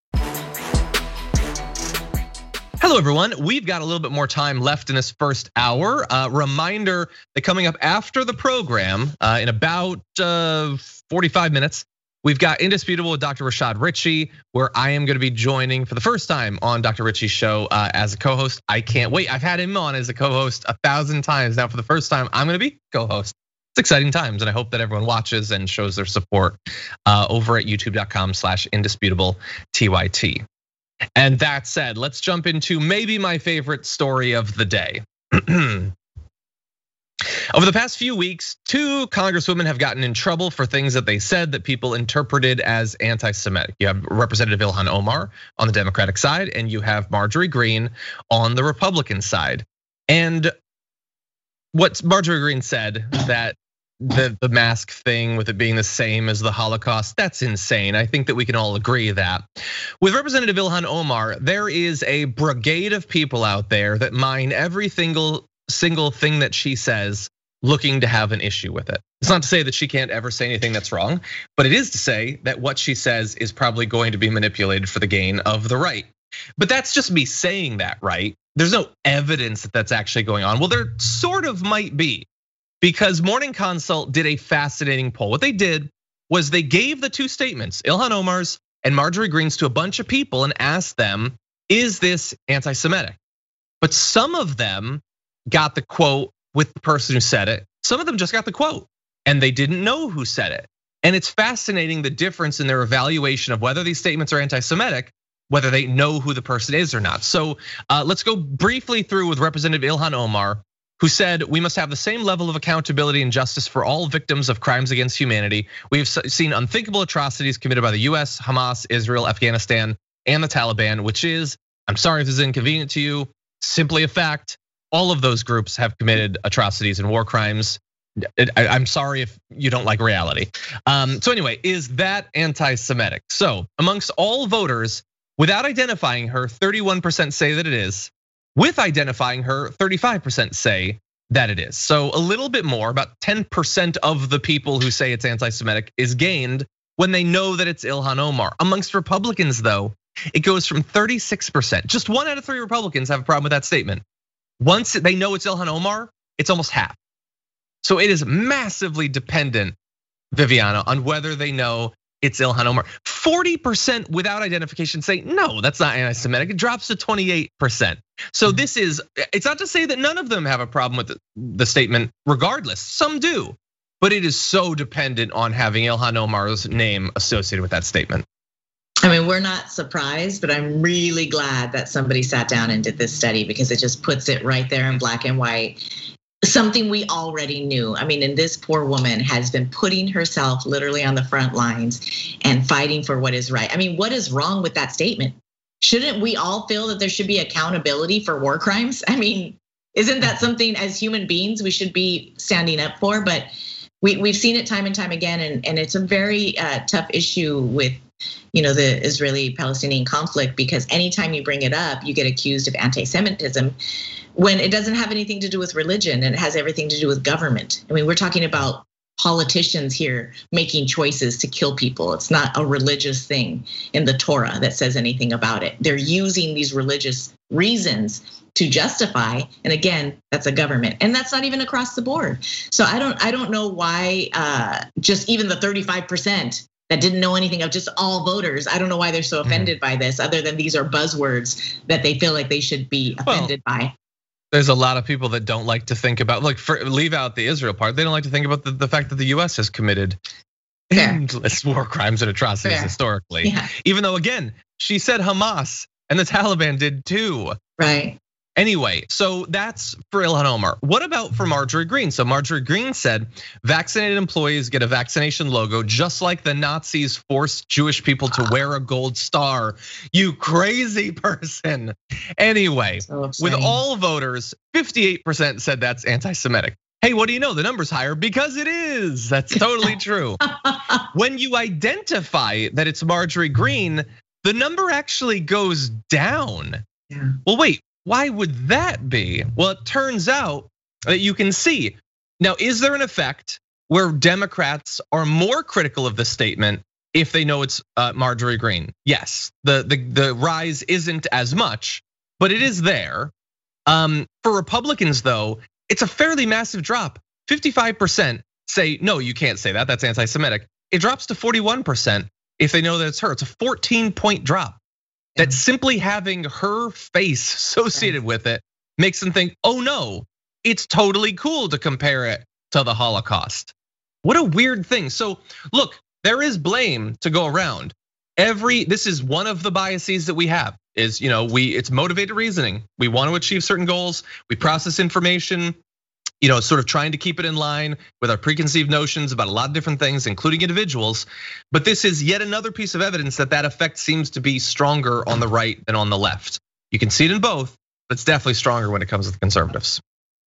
Hello everyone, we've got a little bit more time left in this first hour. Uh, reminder that coming up after the program, uh, in about uh, forty-five minutes, we've got Indisputable with Doctor Rashad Richey, where I am gonna be joining for the first time on Doctor Richey's show uh, as a co-host. I can't wait, I've had him on as a co-host a thousand times. Now for the first time, I'm gonna be co-host. It's exciting times, and I hope that everyone watches and shows their support uh, over at youtube dot com slash indisputable T Y T. And that said, let's jump into maybe my favorite story of the day. Over the past few weeks, two congresswomen have gotten in trouble for things that they said that people interpreted as anti-Semitic. You have Representative Ilhan Omar on the Democratic side, and you have Marjorie Greene on the Republican side. And what Marjorie Greene said, that the the mask thing with it being the same as the Holocaust, that's insane. I think that we can all agree that. With Representative Ilhan Omar, there is a brigade of people out there that mine every single single thing that she says, looking to have an issue with it. It's not to say that she can't ever say anything that's wrong, but it is to say that what she says is probably going to be manipulated for the gain of the right. But that's just me saying that, right? There's no evidence that that's actually going on. Well, there sort of might be. Because Morning Consult did a fascinating poll. What they did was they gave the two statements, Ilhan Omar's and Marjorie Greene's, to a bunch of people and asked them, is this anti-Semitic? But some of them got the quote with the person who said it. Some of them just got the quote and they didn't know who said it. And it's fascinating the difference in their evaluation of whether these statements are anti-Semitic, whether they know who the person is or not. So let's go briefly through with Representative Ilhan Omar, who said, we must have the same level of accountability and justice for all victims of crimes against humanity. We've seen unthinkable atrocities committed by the U S, Hamas, Israel, Afghanistan, and the Taliban, which is, I'm sorry if this is inconvenient to you, simply a fact. All of those groups have committed atrocities and war crimes. I'm sorry if you don't like reality. So anyway, is that anti-Semitic? So amongst all voters, without identifying her, thirty-one percent say that it is. With identifying her, thirty-five percent say that it is. So a little bit more, about ten percent of the people who say it's anti-Semitic is gained when they know that it's Ilhan Omar. Amongst Republicans though, it goes from thirty-six percent. Just one out of three Republicans have a problem with that statement. Once they know it's Ilhan Omar, it's almost half. So it is massively dependent, Viviana, on whether they know it's Ilhan Omar. forty percent without identification say, no, that's not anti-Semitic. It drops to twenty-eight percent. So this is, it's not to say that none of them have a problem with the statement regardless. Some do, but it is so dependent on having Ilhan Omar's name associated with that statement. I mean, we're not surprised, but I'm really glad that somebody sat down and did this study, because it just puts it right there in black and white. Something we already knew. I mean, and this poor woman has been putting herself literally on the front lines and fighting for what is right. I mean, what is wrong with that statement? Shouldn't we all feel that there should be accountability for war crimes? I mean, isn't that something as human beings we should be standing up for? But we, we've seen it time and time again, and, and it's a very uh, tough issue with, you know, the Israeli-Palestinian conflict, because anytime you bring it up, you get accused of anti-Semitism, when it doesn't have anything to do with religion and it has everything to do with government. I mean, we're talking about politicians here making choices to kill people. It's not a religious thing in the Torah that says anything about it. They're using these religious reasons to justify, and again, that's a government, and that's not even across the board. So I don't, I don't know why uh, just even the thirty-five percent that didn't know anything of just all voters. I don't know why they're so offended by this, other than these are buzzwords that they feel like they should be offended well, by. There's a lot of people that don't like to think about, like, for, leave out the Israel part. They don't like to think about the, the fact that the U S has committed Fair. endless war crimes and atrocities Fair. historically. Yeah. Even though, again, she said Hamas and the Taliban did too. Right. Anyway, so that's for Ilhan Omar. What about for Marjorie Greene? So Marjorie Greene said vaccinated employees get a vaccination logo just like the Nazis forced Jewish people to wear a gold star. You crazy person. Anyway, so with all voters, fifty-eight percent said that's anti-Semitic. Hey, what do you know? The number's higher because it is. That's totally true. When you identify that it's Marjorie Greene, the number actually goes down. Yeah. Well, wait. Why would that be? Well, it turns out that you can see. Now, is there an effect where Democrats are more critical of the statement if they know it's Marjorie Greene? Yes, the, the, the rise isn't as much, but it is there. Um, for Republicans, though, it's a fairly massive drop. fifty-five percent say, no, you can't say that, that's anti-Semitic. It drops to forty-one percent if they know that it's her. It's a fourteen point drop. That simply having her face associated with it makes them think, oh no, it's totally cool to compare it to the Holocaust. What a weird thing. So look, there is blame to go around. Every, this is one of the biases that we have is, you know, we it's motivated reasoning. We want to achieve certain goals, we process information, you know, sort of trying to keep it in line with our preconceived notions about a lot of different things, including individuals. But this is yet another piece of evidence that that effect seems to be stronger on the right than on the left. You can see it in both, but it's definitely stronger when it comes to the conservatives.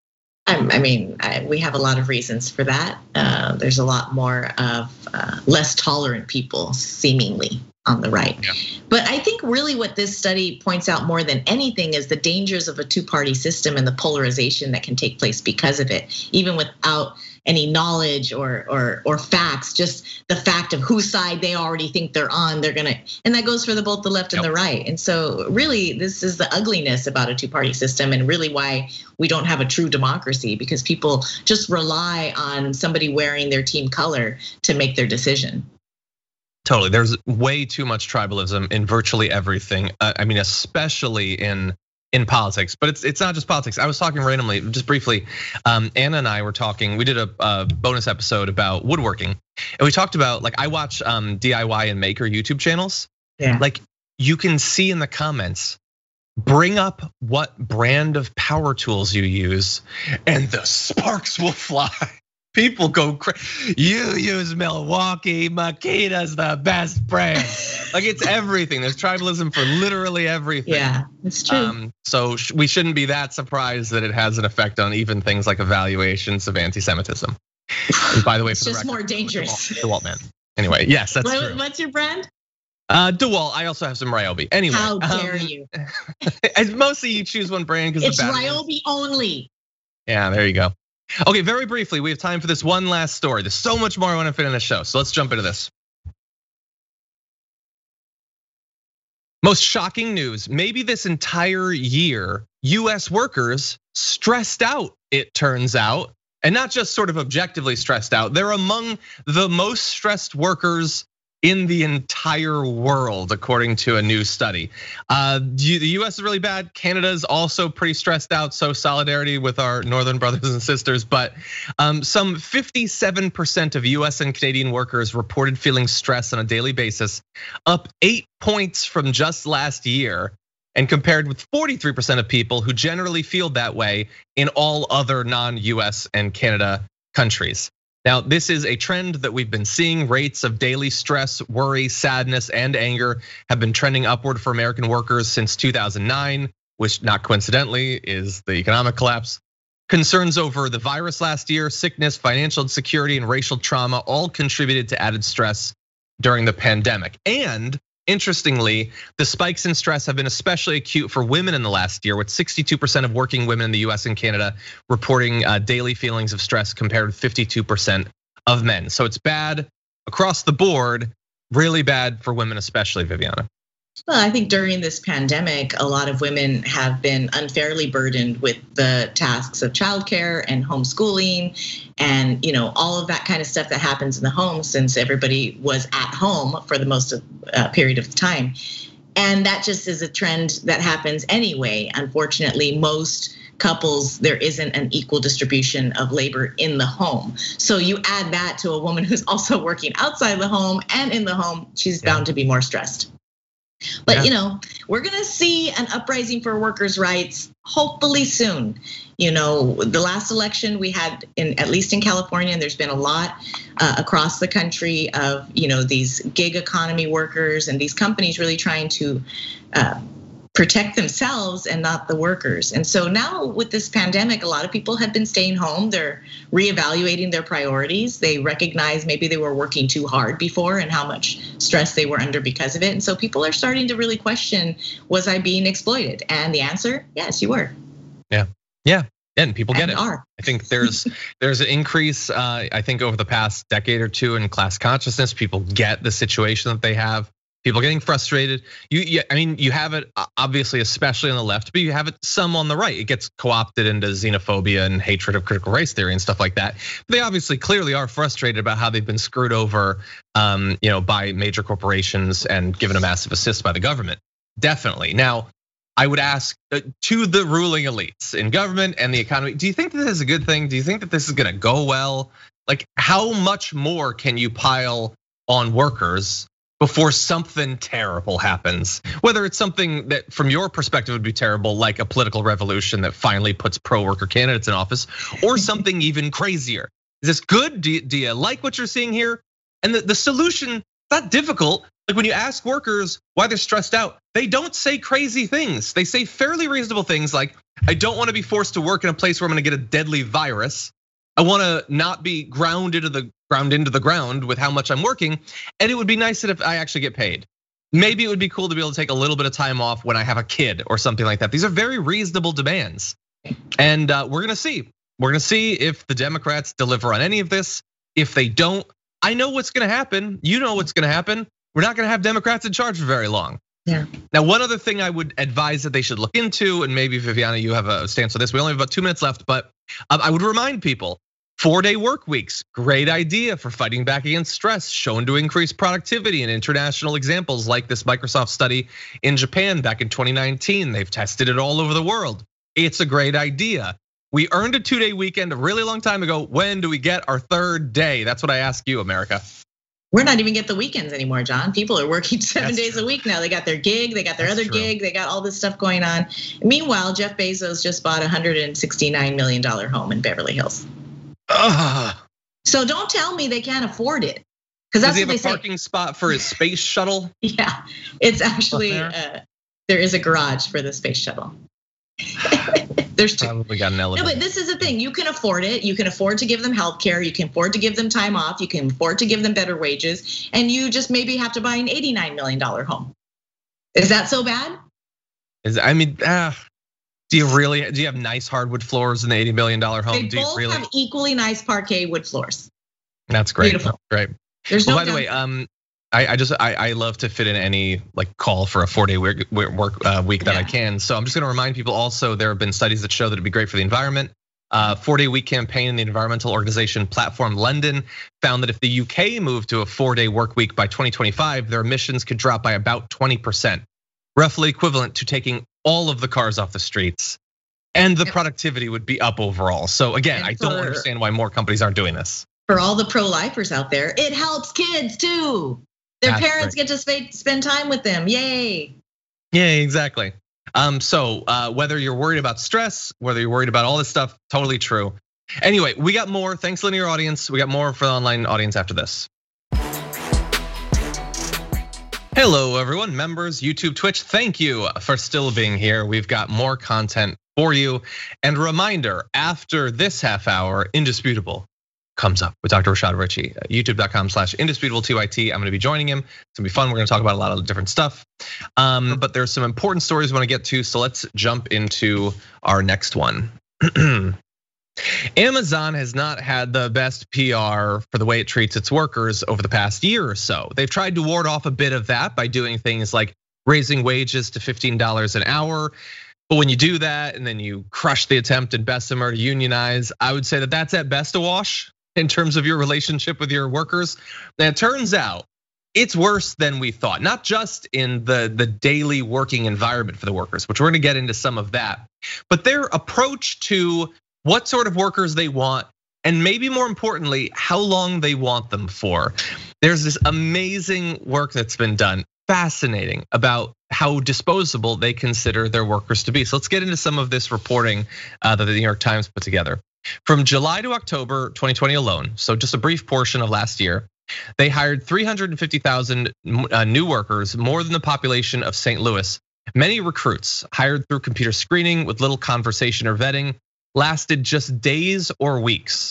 I mean, we have a lot of reasons for that. There's a lot more of less tolerant people, seemingly, on the right. Yeah. But I think really what this study points out more than anything is the dangers of a two-party system and the polarization that can take place because of it, even without any knowledge or or or facts, just the fact of whose side they already think they're on, they're gonna, and that goes for the both the left and yep. the right. And so really this is the ugliness about a two-party system and really why we don't have a true democracy, because people just rely on somebody wearing their team color to make their decision. Totally, there's way too much tribalism in virtually everything. I mean, especially in in politics, but it's it's not just politics. I was talking randomly, just briefly. Um, Anna and I were talking. We did a, a bonus episode about woodworking, and we talked about, like, I watch um, D I Y and maker YouTube channels. Yeah. Like, you can see in the comments, bring up what brand of power tools you use, and the sparks will fly. People go crazy. You use Milwaukee, Makita's the best brand. Like, it's everything. There's tribalism for literally everything. Yeah, it's true. Um, so we shouldn't be that surprised that it has an effect on even things like evaluations of anti-Semitism. And by the way, it's for the just record, more dangerous. DeWalt man. Anyway, yes, that's what, true. What's your brand? Uh, DeWalt. I also have some Ryobi. Anyway, how dare um, you? Mostly you choose one brand because it's Ryobi only. Yeah, there you go. Okay, very briefly, we have time for this one last story. There's so much more I want to fit in the show, so let's jump into this. Most shocking news, maybe this entire year, U S workers stressed out, it turns out, and not just sort of objectively stressed out. They're among the most stressed workers in the entire world, according to a new study. Uh, the U S is really bad. Canada is also pretty stressed out, so solidarity with our northern brothers and sisters. But um, some fifty-seven percent of U S and Canadian workers reported feeling stress on a daily basis, up eight points from just last year, and compared with forty-three percent of people who generally feel that way in all other non-U S and Canada countries. Now, this is a trend that we've been seeing. Rates of daily stress, worry, sadness, and anger have been trending upward for American workers since two thousand nine, which not coincidentally is the economic collapse. Concerns over the virus last year, sickness, financial insecurity, and racial trauma all contributed to added stress during the pandemic. And interestingly, the spikes in stress have been especially acute for women in the last year, with sixty-two percent of working women in the U S and Canada reporting daily feelings of stress compared with fifty-two percent of men. So it's bad across the board, really bad for women, especially, Viviana. Well, I think during this pandemic, a lot of women have been unfairly burdened with the tasks of childcare and homeschooling and, you know, all of that kind of stuff that happens in the home since everybody was at home for the most of, uh, period of time. And that just is a trend that happens anyway. Unfortunately, most couples, there isn't an equal distribution of labor in the home. So you add that to a woman who's also working outside the home and in the home, she's bound to be more stressed. But yeah. you know, we're gonna see an uprising for workers' rights hopefully soon. You know, the last election we had in, at least in California, and there's been a lot uh, across the country of, you know, these gig economy workers and these companies really trying to uh, protect themselves and not the workers. And so now with this pandemic, a lot of people have been staying home. They're reevaluating their priorities. They recognize maybe they were working too hard before and how much stress they were under because of it. And so people are starting to really question, was I being exploited? And the answer, yes, you were. Yeah, yeah. And people get and it. Are. I think there's there's an increase, uh, I think over the past decade or two in class consciousness. People get the situation that they have. People getting frustrated. You, yeah, I mean, you have it obviously, especially on the left, but you have it some on the right. It gets co-opted into xenophobia and hatred of critical race theory and stuff like that. They obviously clearly are frustrated about how they've been screwed over, um, you know, by major corporations and given a massive assist by the government. Definitely. Now, I would ask to the ruling elites in government and the economy, do you think that this is a good thing? Do you think that this is gonna go well? Like, how much more can you pile on workers before something terrible happens? Whether it's something that from your perspective would be terrible, like a political revolution that finally puts pro-worker candidates in office, or something even crazier. Is this good? Do you, do you like what you're seeing here? And the, the solution, not difficult. Like when you ask workers why they're stressed out, they don't say crazy things. They say fairly reasonable things like, I don't wanna be forced to work in a place where I'm gonna get a deadly virus. I wanna not be ground into the ground into the ground with how much I'm working. And it would be nice that if I actually get paid. Maybe it would be cool to be able to take a little bit of time off when I have a kid or something like that. These are very reasonable demands. And we're gonna see. We're gonna see if the Democrats deliver on any of this. If they don't, I know what's gonna happen. You know what's gonna happen. We're not gonna have Democrats in charge for very long. Yeah. Now, one other thing I would advise that they should look into, and maybe Viviana, you have a stance on this. We only have about two minutes left, but I would remind people, four-day work weeks, great idea for fighting back against stress, shown to increase productivity in international examples like this Microsoft study in Japan back in twenty nineteen. They've tested it all over the world. It's a great idea. We earned a two-day weekend a really long time ago. When do we get our third day? That's what I ask you, America. We're not even get the weekends anymore, John. People are working seven That's days true. a week now. They got their gig, they got their That's other true. gig, they got all this stuff going on. Meanwhile, Jeff Bezos just bought a one hundred sixty-nine million dollar home in Beverly Hills. Ugh. So don't tell me they can't afford it, because that's Does he what have they a say. Parking spot for his space shuttle. Yeah, it's actually there? Uh, there is a garage for the space shuttle. There's two. Probably got an elevator. No, but this is the thing. You can afford it. You can afford to give them health care. You can afford to give them time off. You can afford to give them better wages. And you just maybe have to buy an eighty-nine million dollar home. Is that so bad? Is I mean, ah, do you really? Do you have nice hardwood floors in the eighty million dollar home? They do both you really? have equally nice parquet wood floors. That's great. Beautiful. That's great. There's well, no. By the way, um. I just I, I love to fit in any like call for a four day work, work uh, week that yeah. I can. So I'm just gonna remind people also there have been studies that show that it'd be great for the environment. Uh, four day week campaign in the environmental organization Platform London found that if the U K moved to a four day work week by twenty twenty-five, their emissions could drop by about twenty percent, roughly equivalent to taking all of the cars off the streets. And the productivity would be up overall. So again, I don't understand why more companies aren't doing this. For all the pro-lifers out there, it helps kids too. Their That's parents right. get to spend time with them, yay. Yeah, exactly. Um, so whether you're worried about stress, whether you're worried about all this stuff, totally true. Anyway, we got more, thanks linear audience. We got more for the online audience after this. Hello everyone, members, YouTube, Twitch, thank you for still being here. We've got more content for you. And a reminder, after this half hour, Indisputable comes up with Doctor Rashad Richey, youtube.com slash indisputable T Y T. I'm gonna be joining him. It's gonna be fun. We're gonna talk about a lot of different stuff. Um, but there's some important stories we wanna get to, so let's jump into our next one. Amazon has not had the best P R for the way it treats its workers over the past year or so. They've tried to ward off a bit of that by doing things like raising wages to fifteen dollars an hour. But when you do that and then you crush the attempt in Bessemer to unionize, I would say that that's at best a wash in terms of your relationship with your workers. Now, it turns out it's worse than we thought, not just in the, the daily working environment for the workers, which we're gonna get into some of that, but their approach to what sort of workers they want, and maybe more importantly, how long they want them for. There's this amazing work that's been done, fascinating, about how disposable they consider their workers to be. So let's get into some of this reporting that the New York Times put together. From July to October twenty twenty alone, so just a brief portion of last year, they hired three hundred fifty thousand new workers, more than the population of Saint Louis. Many recruits hired through computer screening with little conversation or vetting lasted just days or weeks.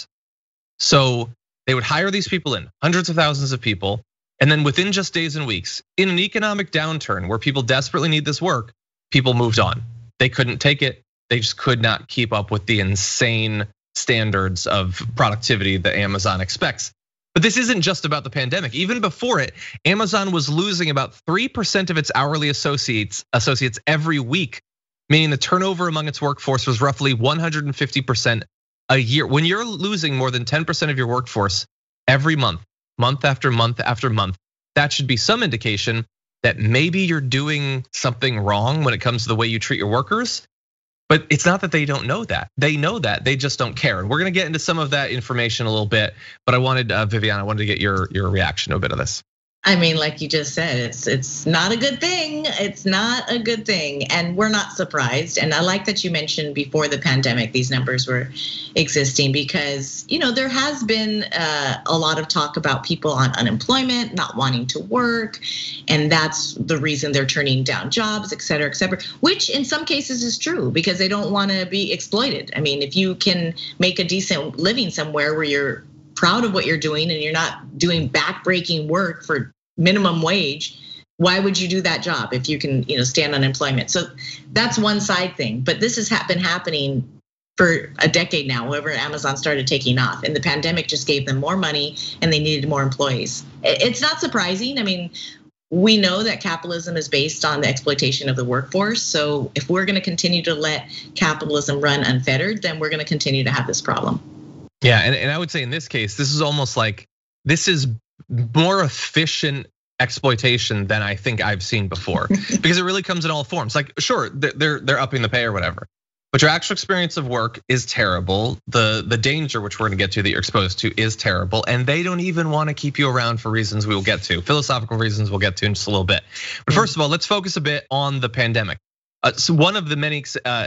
So they would hire these people in, hundreds of thousands of people, and then within just days and weeks, in an economic downturn where people desperately need this work, people moved on. They couldn't take it. They just could not keep up with the insane standards of productivity that Amazon expects. But this isn't just about the pandemic. Even before it, Amazon was losing about three percent of its hourly associates associates every week, meaning the turnover among its workforce was roughly one hundred fifty percent a year. When you're losing more than ten percent of your workforce every month, month after month after month, that should be some indication that maybe you're doing something wrong when it comes to the way you treat your workers. But it's not that they don't know that. They know that, they just don't care. And we're gonna get into some of that information a little bit, but I wanted, Vivian, I wanted to get your, your reaction to a bit of this. I mean, like you just said, it's it's not a good thing. It's not a good thing, and we're not surprised. And I like that you mentioned before the pandemic, these numbers were existing because you know there has been a lot of talk about people on unemployment, not wanting to work, and that's the reason they're turning down jobs, et cetera, et cetera. Which in some cases is true because they don't want to be exploited. I mean, if you can make a decent living somewhere where you're proud of what you're doing and you're not doing backbreaking work for minimum wage, why would you do that job if you can, you know, stand unemployment? So that's one side thing. But this has been happening for a decade now, whenever Amazon started taking off, and the pandemic just gave them more money and they needed more employees. It's not surprising. I mean, we know that capitalism is based on the exploitation of the workforce. So if we're going to continue to let capitalism run unfettered, then we're going to continue to have this problem. Yeah, and, and I would say in this case, this is almost like this is more efficient exploitation than I think I've seen before, because it really comes in all forms. Like, sure, they're they're upping the pay or whatever, but your actual experience of work is terrible. The the danger, which we're gonna get to, that you're exposed to is terrible, and they don't even want to keep you around for reasons we will get to, philosophical reasons we'll get to in just a little bit. But first of all, let's focus a bit on the pandemic. So one of the many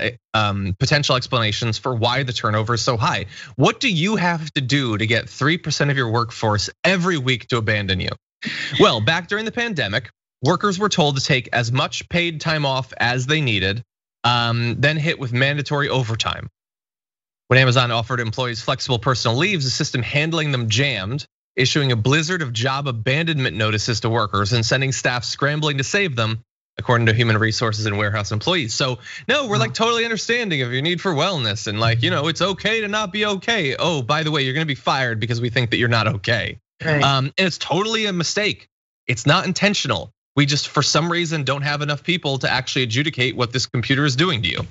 potential explanations for why the turnover is so high. What do you have to do to get three percent of your workforce every week to abandon you? Well, back during the pandemic, workers were told to take as much paid time off as they needed, then hit with mandatory overtime. When Amazon offered employees flexible personal leaves, the system handling them jammed, issuing a blizzard of job abandonment notices to workers and sending staff scrambling to save them, according to human resources and warehouse employees. So no, we're like totally understanding of your need for wellness and like, you know, it's okay to not be okay. Oh, by the way, you're gonna be fired because we think that you're not okay. Right. Um, and it's totally a mistake. It's not intentional. We just, for some reason, don't have enough people to actually adjudicate what this computer is doing to you.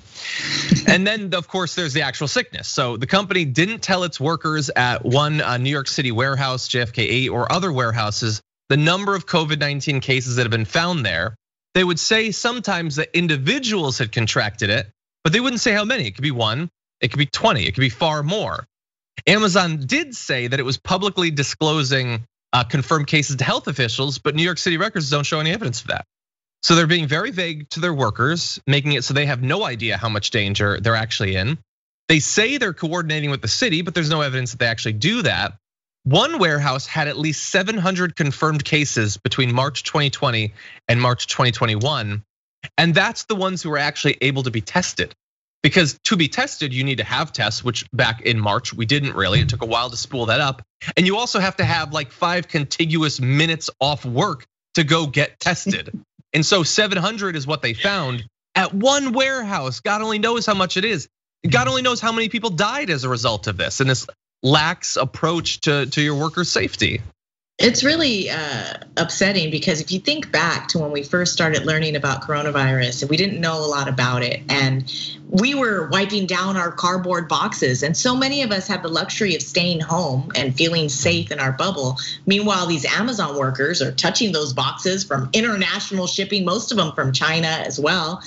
And then, of course, there's the actual sickness. So the company didn't tell its workers at one New York City warehouse, J F K eight, or other warehouses, the number of COVID nineteen cases that have been found there. They would say sometimes that individuals had contracted it, but they wouldn't say how many. It could be one, it could be twenty, it could be far more. Amazon did say that it was publicly disclosing confirmed cases to health officials, but New York City records don't show any evidence of that. So they're being very vague to their workers, making it so they have no idea how much danger they're actually in. They say they're coordinating with the city, but there's no evidence that they actually do that. One warehouse had at least seven hundred confirmed cases between March twenty twenty and March twenty twenty-one. And that's the ones who were actually able to be tested. Because to be tested, you need to have tests, which back in March, we didn't really. It took a while to spool that up. And you also have to have like five contiguous minutes off work to go get tested. And so seven hundred is what they found at one warehouse. God only knows how much it is. God only knows how many people died as a result of this and this lax approach to, to your workers' safety. It's really uh, upsetting because if you think back to when we first started learning about coronavirus, and we didn't know a lot about it, and we were wiping down our cardboard boxes, and so many of us had the luxury of staying home and feeling safe in our bubble. Meanwhile, these Amazon workers are touching those boxes from international shipping, most of them from China as well,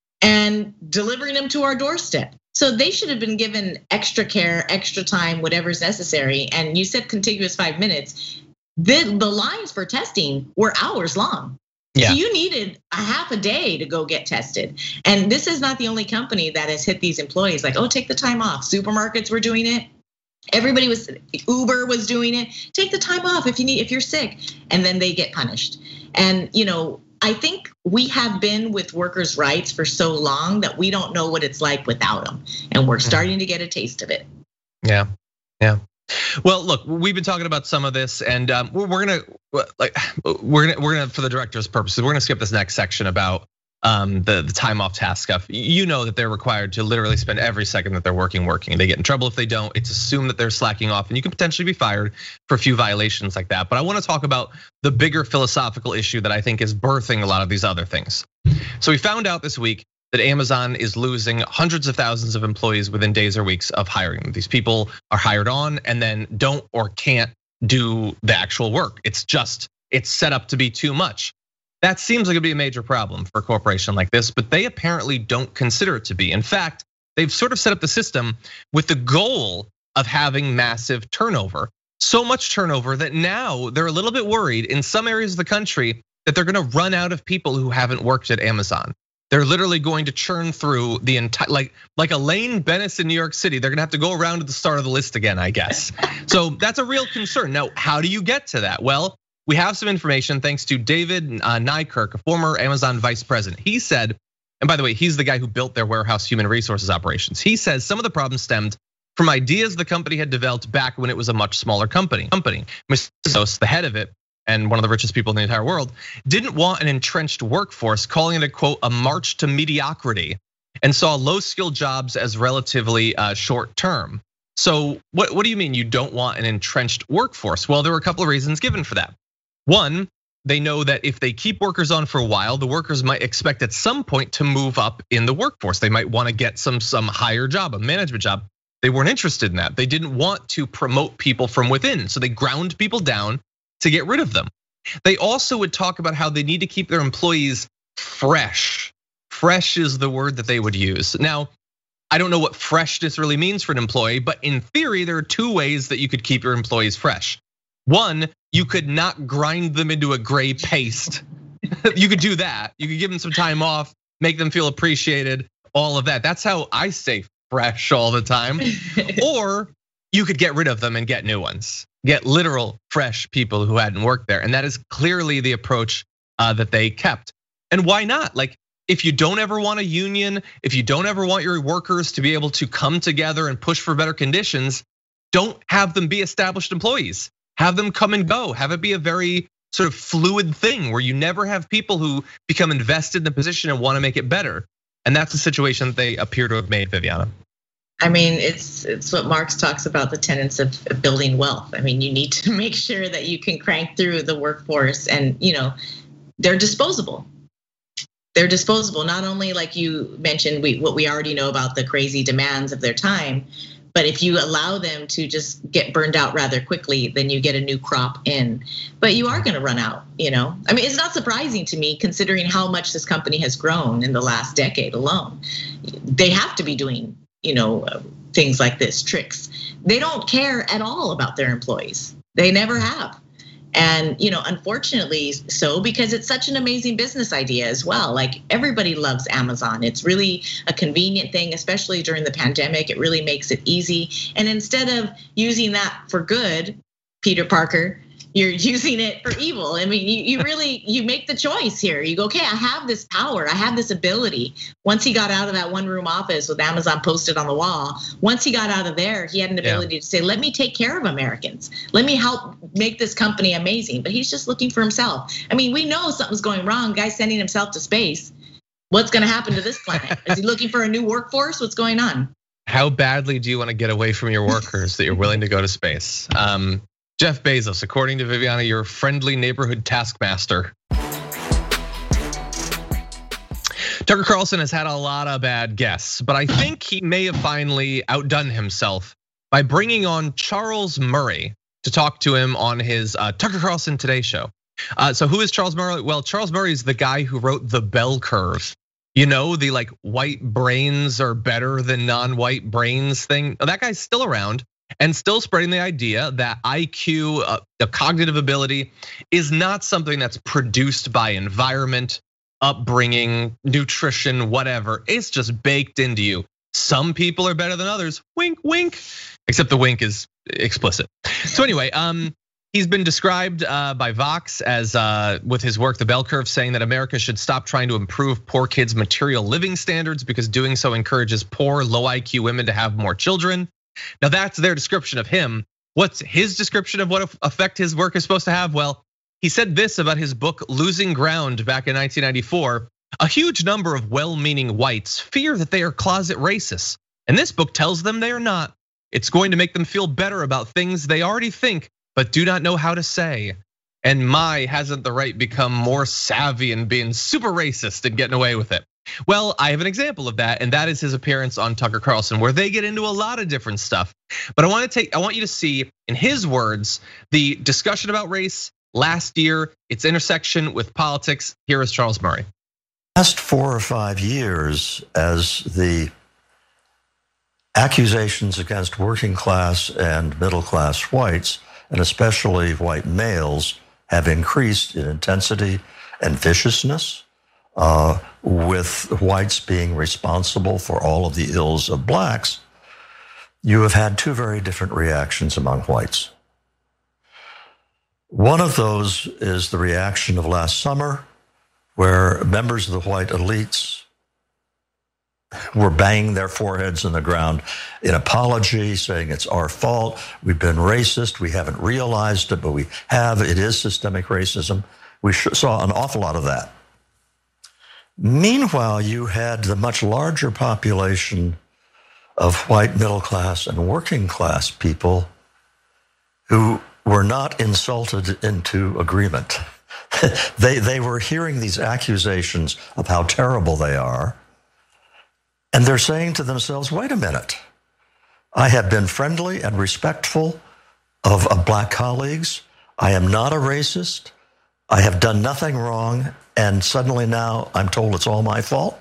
and delivering them to our doorstep. So they should have been given extra care, extra time, whatever's necessary. And you said contiguous five minutes. The, the lines for testing were hours long. Yeah. So you needed a half a day to go get tested. And this is not the only company that has hit these employees like, oh, take the time off. Supermarkets were doing it. Everybody was, Uber was doing it. Take the time off if you need, if you're sick, and then they get punished. And you know, I think we have been with workers' rights for so long that we don't know what it's like without them. And we're starting to get a taste of it. Yeah, yeah. Well, look, we've been talking about some of this, and we're gonna like we're gonna we're gonna for the director's purposes, we're gonna skip this next section about um, the the time off task stuff. You know that they're required to literally spend every second that they're working working. They get in trouble if they don't. It's assumed that they're slacking off, and you can potentially be fired for a few violations like that. But I want to talk about the bigger philosophical issue that I think is birthing a lot of these other things. So we found out this week that Amazon is losing hundreds of thousands of employees within days or weeks of hiring them. These people are hired on and then don't or can't do the actual work. It's just, it's set up to be too much. That seems like it'd be a major problem for a corporation like this, but they apparently don't consider it to be. In fact, they've sort of set up the system with the goal of having massive turnover. So much turnover that now they're a little bit worried in some areas of the country that they're gonna run out of people who haven't worked at Amazon. They're literally going to churn through the entire, like like Elaine Bennis in New York City. They're gonna have to go around to the start of the list again, I guess. So that's a real concern. Now, how do you get to that? Well, we have some information thanks to David Nykirk, a former Amazon vice president. He said, and by the way, he's the guy who built their warehouse human resources operations. He says some of the problems stemmed from ideas the company had developed back when it was a much smaller company. Company, Mister Bezos, the head of it, and one of the richest people in the entire world, didn't want an entrenched workforce, calling it a quote, a march to mediocrity, and saw low skilled jobs as relatively short term. So what, what do you mean you don't want an entrenched workforce? Well, there were a couple of reasons given for that. One, they know that if they keep workers on for a while, the workers might expect at some point to move up in the workforce. They might want to get some, some higher job, a management job. They weren't interested in that. They didn't want to promote people from within, so they ground people down to get rid of them. They also would talk about how they need to keep their employees fresh. Fresh is the word that they would use. Now, I don't know what freshness really means for an employee, but in theory, there are two ways that you could keep your employees fresh. One, you could not grind them into a gray paste. You could do that. You could give them some time off, make them feel appreciated, all of that. That's how I stay fresh all the time. Or you could get rid of them and get new ones. Get literal fresh people who hadn't worked there. And that is clearly the approach that they kept. And why not? Like, if you don't ever want a union, if you don't ever want your workers to be able to come together and push for better conditions, don't have them be established employees. Have them come and go. Have it be a very sort of fluid thing where you never have people who become invested in the position and want to make it better. And that's the situation that they appear to have made, Viviana. I mean, it's it's what Marx talks about, the tenets of building wealth. I mean, you need to make sure that you can crank through the workforce, and you know, they're disposable. They're disposable. Not only, like you mentioned, we what we already know about the crazy demands of their time, but if you allow them to just get burned out rather quickly, then you get a new crop in. But you are going to run out, you know. I mean, it's not surprising to me considering how much this company has grown in the last decade alone. They have to be doing, you know, things like this, tricks. They don't care at all about their employees. They never have. And, you know, unfortunately so, because it's such an amazing business idea as well. Like, everybody loves Amazon. It's really a convenient thing, especially during the pandemic. It really makes it easy. And instead of using that for good, Peter Parker, you're using it for evil. I mean, you, you really, you make the choice here. You go, okay, I have this power, I have this ability. Once he got out of that one room office with Amazon posted on the wall, once he got out of there, he had an ability yeah. to say, let me take care of Americans. Let me help make this company amazing. But he's just looking for himself. I mean, we know something's going wrong. Guy's sending himself to space. What's gonna happen to this planet? Is he looking for a new workforce? What's going on? How badly do you want to get away from your workers that you're willing to go to space? Um, Jeff Bezos, according to Viviana, your friendly neighborhood taskmaster. Tucker Carlson has had a lot of bad guests, but I think he may have finally outdone himself by bringing on Charles Murray to talk to him on his Tucker Carlson Today show. So who is Charles Murray? Well, Charles Murray is the guy who wrote The Bell Curve. You know, the like white brains are better than non-white brains thing. That guy's still around and still spreading the idea that I Q, the cognitive ability, is not something that's produced by environment, upbringing, nutrition, whatever. It's just baked into you. Some people are better than others. Wink, wink. Except the wink is explicit. So anyway, um. He's been described by Vox as, with his work, The Bell Curve, saying that America should stop trying to improve poor kids' material living standards because doing so encourages poor, low I Q women to have more children. Now that's their description of him. What's his description of what effect his work is supposed to have? Well, he said this about his book, Losing Ground, back in nineteen ninety-four. A huge number of well-meaning whites fear that they are closet racists. And this book tells them they are not. It's going to make them feel better about things they already think, but do not know how to say. And my, hasn't the right become more savvy and being super racist and getting away with it? Well, I have an example of that, and that is his appearance on Tucker Carlson, where they get into a lot of different stuff. But I want to take, I want you to see, in his words, the discussion about race last year, its intersection with politics. Here is Charles Murray. Last four or five years, as the accusations against working class and middle class whites, and especially white males, have increased in intensity and viciousness, uh, with whites being responsible for all of the ills of blacks, you have had two very different reactions among whites. One of those is the reaction of last summer, where members of the white elites were banging their foreheads in the ground in apology, saying it's our fault, we've been racist, we haven't realized it, but we have, it is systemic racism. We saw an awful lot of that. Meanwhile, you had the much larger population of white middle class and working class people who were not insulted into agreement. they, they were hearing these accusations of how terrible they are, and they're saying to themselves, wait a minute, I have been friendly and respectful of, of black colleagues. I am not a racist. I have done nothing wrong. And suddenly now I'm told it's all my fault.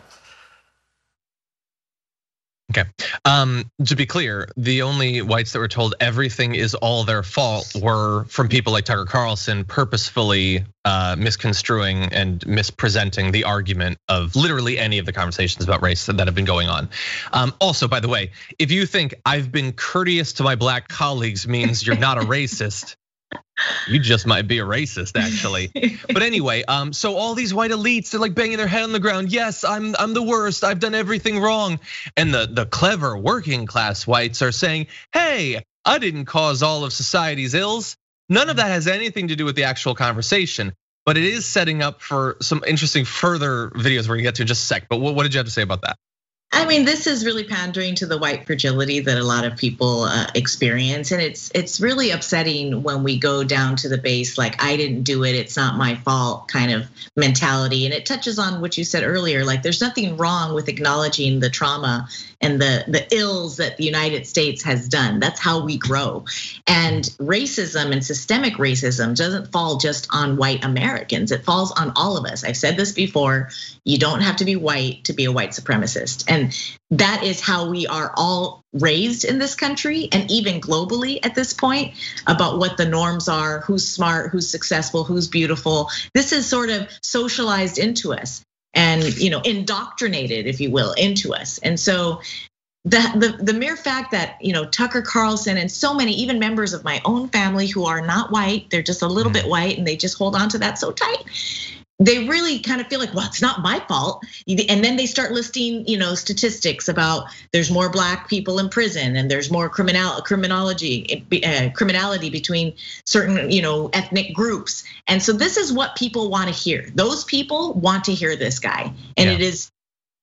Okay, um, to be clear, the only whites that were told everything is all their fault were from people like Tucker Carlson purposefully uh, misconstruing and mispresenting the argument of literally any of the conversations about race that have been going on. Um, also, by the way, if you think I've been courteous to my black colleagues means you're not a racist, you just might be a racist, actually. But anyway, um, so all these white elites, they're like banging their head on the ground. Yes, I'm I'm the worst. I've done everything wrong. And the the clever working class whites are saying, hey, I didn't cause all of society's ills. None of that has anything to do with the actual conversation, but it is setting up for some interesting further videos we're gonna get to in just a sec. But what, what did you have to say about that? I mean, this is really pandering to the white fragility that a lot of people experience. And it's it's really upsetting when we go down to the base, like, I didn't do it, it's not my fault kind of mentality. And it touches on what you said earlier, like there's nothing wrong with acknowledging the trauma and the, the ills that the United States has done. That's how we grow. And racism and systemic racism doesn't fall just on white Americans, it falls on all of us. I've said this before, you don't have to be white to be a white supremacist. And that is how we are all raised in this country and even globally at this point about what the norms are, who's smart, who's successful, who's beautiful. This is sort of socialized into us and, you know, indoctrinated, if you will, into us. And so the, the, the mere fact that, you know, Tucker Carlson and so many, even members of my own family who are not white, they're just a little bit white and they just hold on to that so tight. They really kind of feel like, well, it's not my fault. And then they start listing, you know, statistics about there's more black people in prison and there's more criminal criminology, uh, criminality between certain, you know, ethnic groups. And so this is what people want to hear. Those people want to hear this guy. And yeah. it is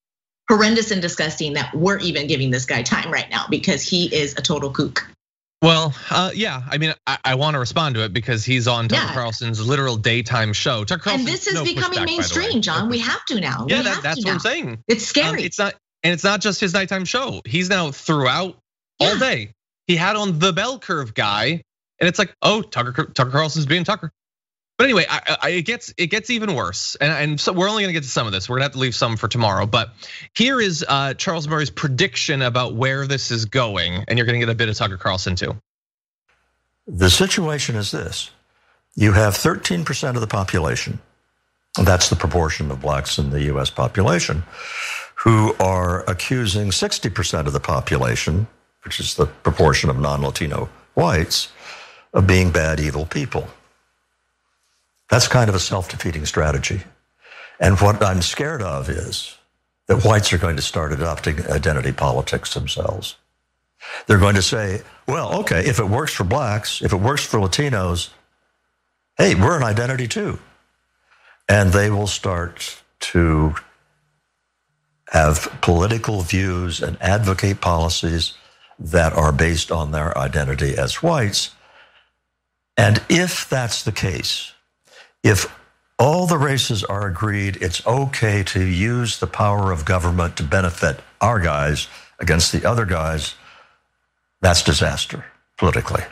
horrendous and disgusting that we're even giving this guy time right now because he is a total kook. Well, uh, yeah, I mean, I, I want to respond to it because he's on Tucker Yeah. Carlson's literal daytime show. Tucker Carlson, And this is no becoming pushback, by the way. mainstream, John. We have to now. Yeah, we that, have that's to what now. I'm saying. It's Um, scary. it's not, and it's not just his nighttime show. He's now throughout all Yeah. day. He had on the bell curve guy, and it's like, oh, Tucker Tucker Carlson's being Tucker. But anyway, I, I, it gets it gets even worse, and, and so we're only going to get to some of this. We're gonna have to leave some for tomorrow. But here is uh, Charles Murray's prediction about where this is going, and you're going to get a bit of Tucker Carlson too. The situation is this. You have thirteen percent of the population, and that's the proportion of blacks in the U S population, who are accusing sixty percent of the population, which is the proportion of non-Latino whites, of being bad, evil people. That's kind of a self-defeating strategy. And what I'm scared of is that whites are going to start adopting identity politics themselves. They're going to say, well, okay, if it works for blacks, if it works for Latinos, hey, we're an identity too. And they will start to have political views and advocate policies that are based on their identity as whites. And if that's the case, if all the races are agreed it's okay to use the power of government to benefit our guys against the other guys, that's disaster politically.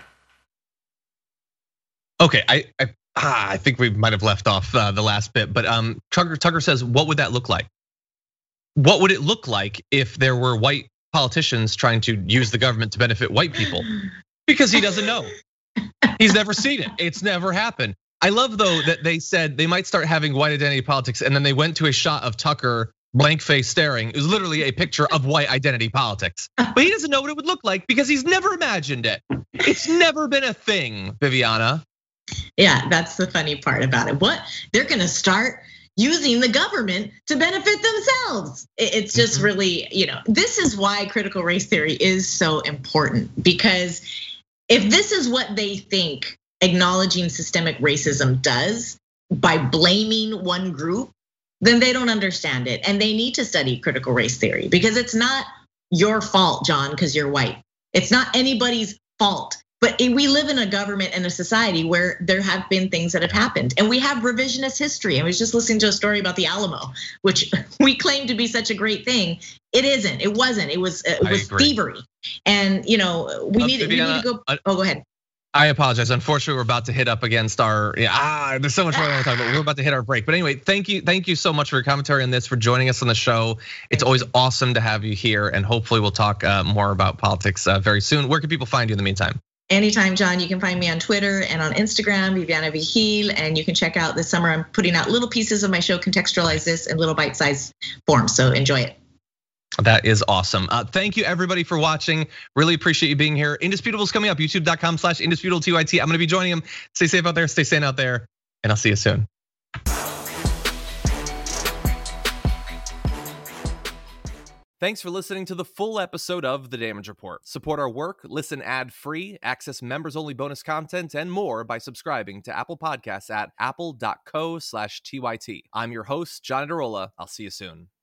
Okay, I I, ah, I think we might have left off uh, the last bit, but um, Tucker Tucker says, what would that look like? What would it look like if there were white politicians trying to use the government to benefit white people? Because he doesn't know. He's never seen it. It's never happened. I love though that they said they might start having white identity politics, and then they went to a shot of Tucker blank face staring. It was literally a picture of white identity politics. But he doesn't know what it would look like because he's never imagined it. It's never been a thing, Viviana. Yeah, that's the funny part about it. What they're gonna start using the government to benefit themselves. It's just mm-hmm. really, you know, this is why critical race theory is so important, because if this is what they think acknowledging systemic racism does by blaming one group, then they don't understand it. And they need to study critical race theory because it's not your fault, John, because you're white. It's not anybody's fault. But we live in a government and a society where there have been things that have happened. And we have revisionist history. I was just listening to a story about the Alamo, which we claim to be such a great thing. It isn't, it wasn't, it was it was thievery. And you know, we need, we need to go, oh, go ahead. I apologize. Unfortunately, we're about to hit up against our, yeah, ah, there's so much more I want to talk about. We're about to hit our break. But anyway, thank you. Thank you so much for your commentary on this, for joining us on the show. It's always awesome to have you here. And hopefully we'll talk more about politics very soon. Where can people find you in the meantime? Anytime, John. You can find me on Twitter and on Instagram, Viviana Vigil. And you can check out this summer, I'm putting out little pieces of my show, Contextualize This, in little bite-sized forms. So enjoy it. That is awesome. Thank you everybody for watching. Really appreciate you being here. Indisputable is coming up, youtube dot com slash indisputable T Y T. I'm gonna be joining him. Stay safe out there, stay sane out there, and I'll see you soon. Thanks for listening to the full episode of The Damage Report. Support our work, listen ad-free, access members-only bonus content, and more by subscribing to Apple Podcasts at apple dot co slash T Y T. I'm your host, John Adarola. I'll see you soon.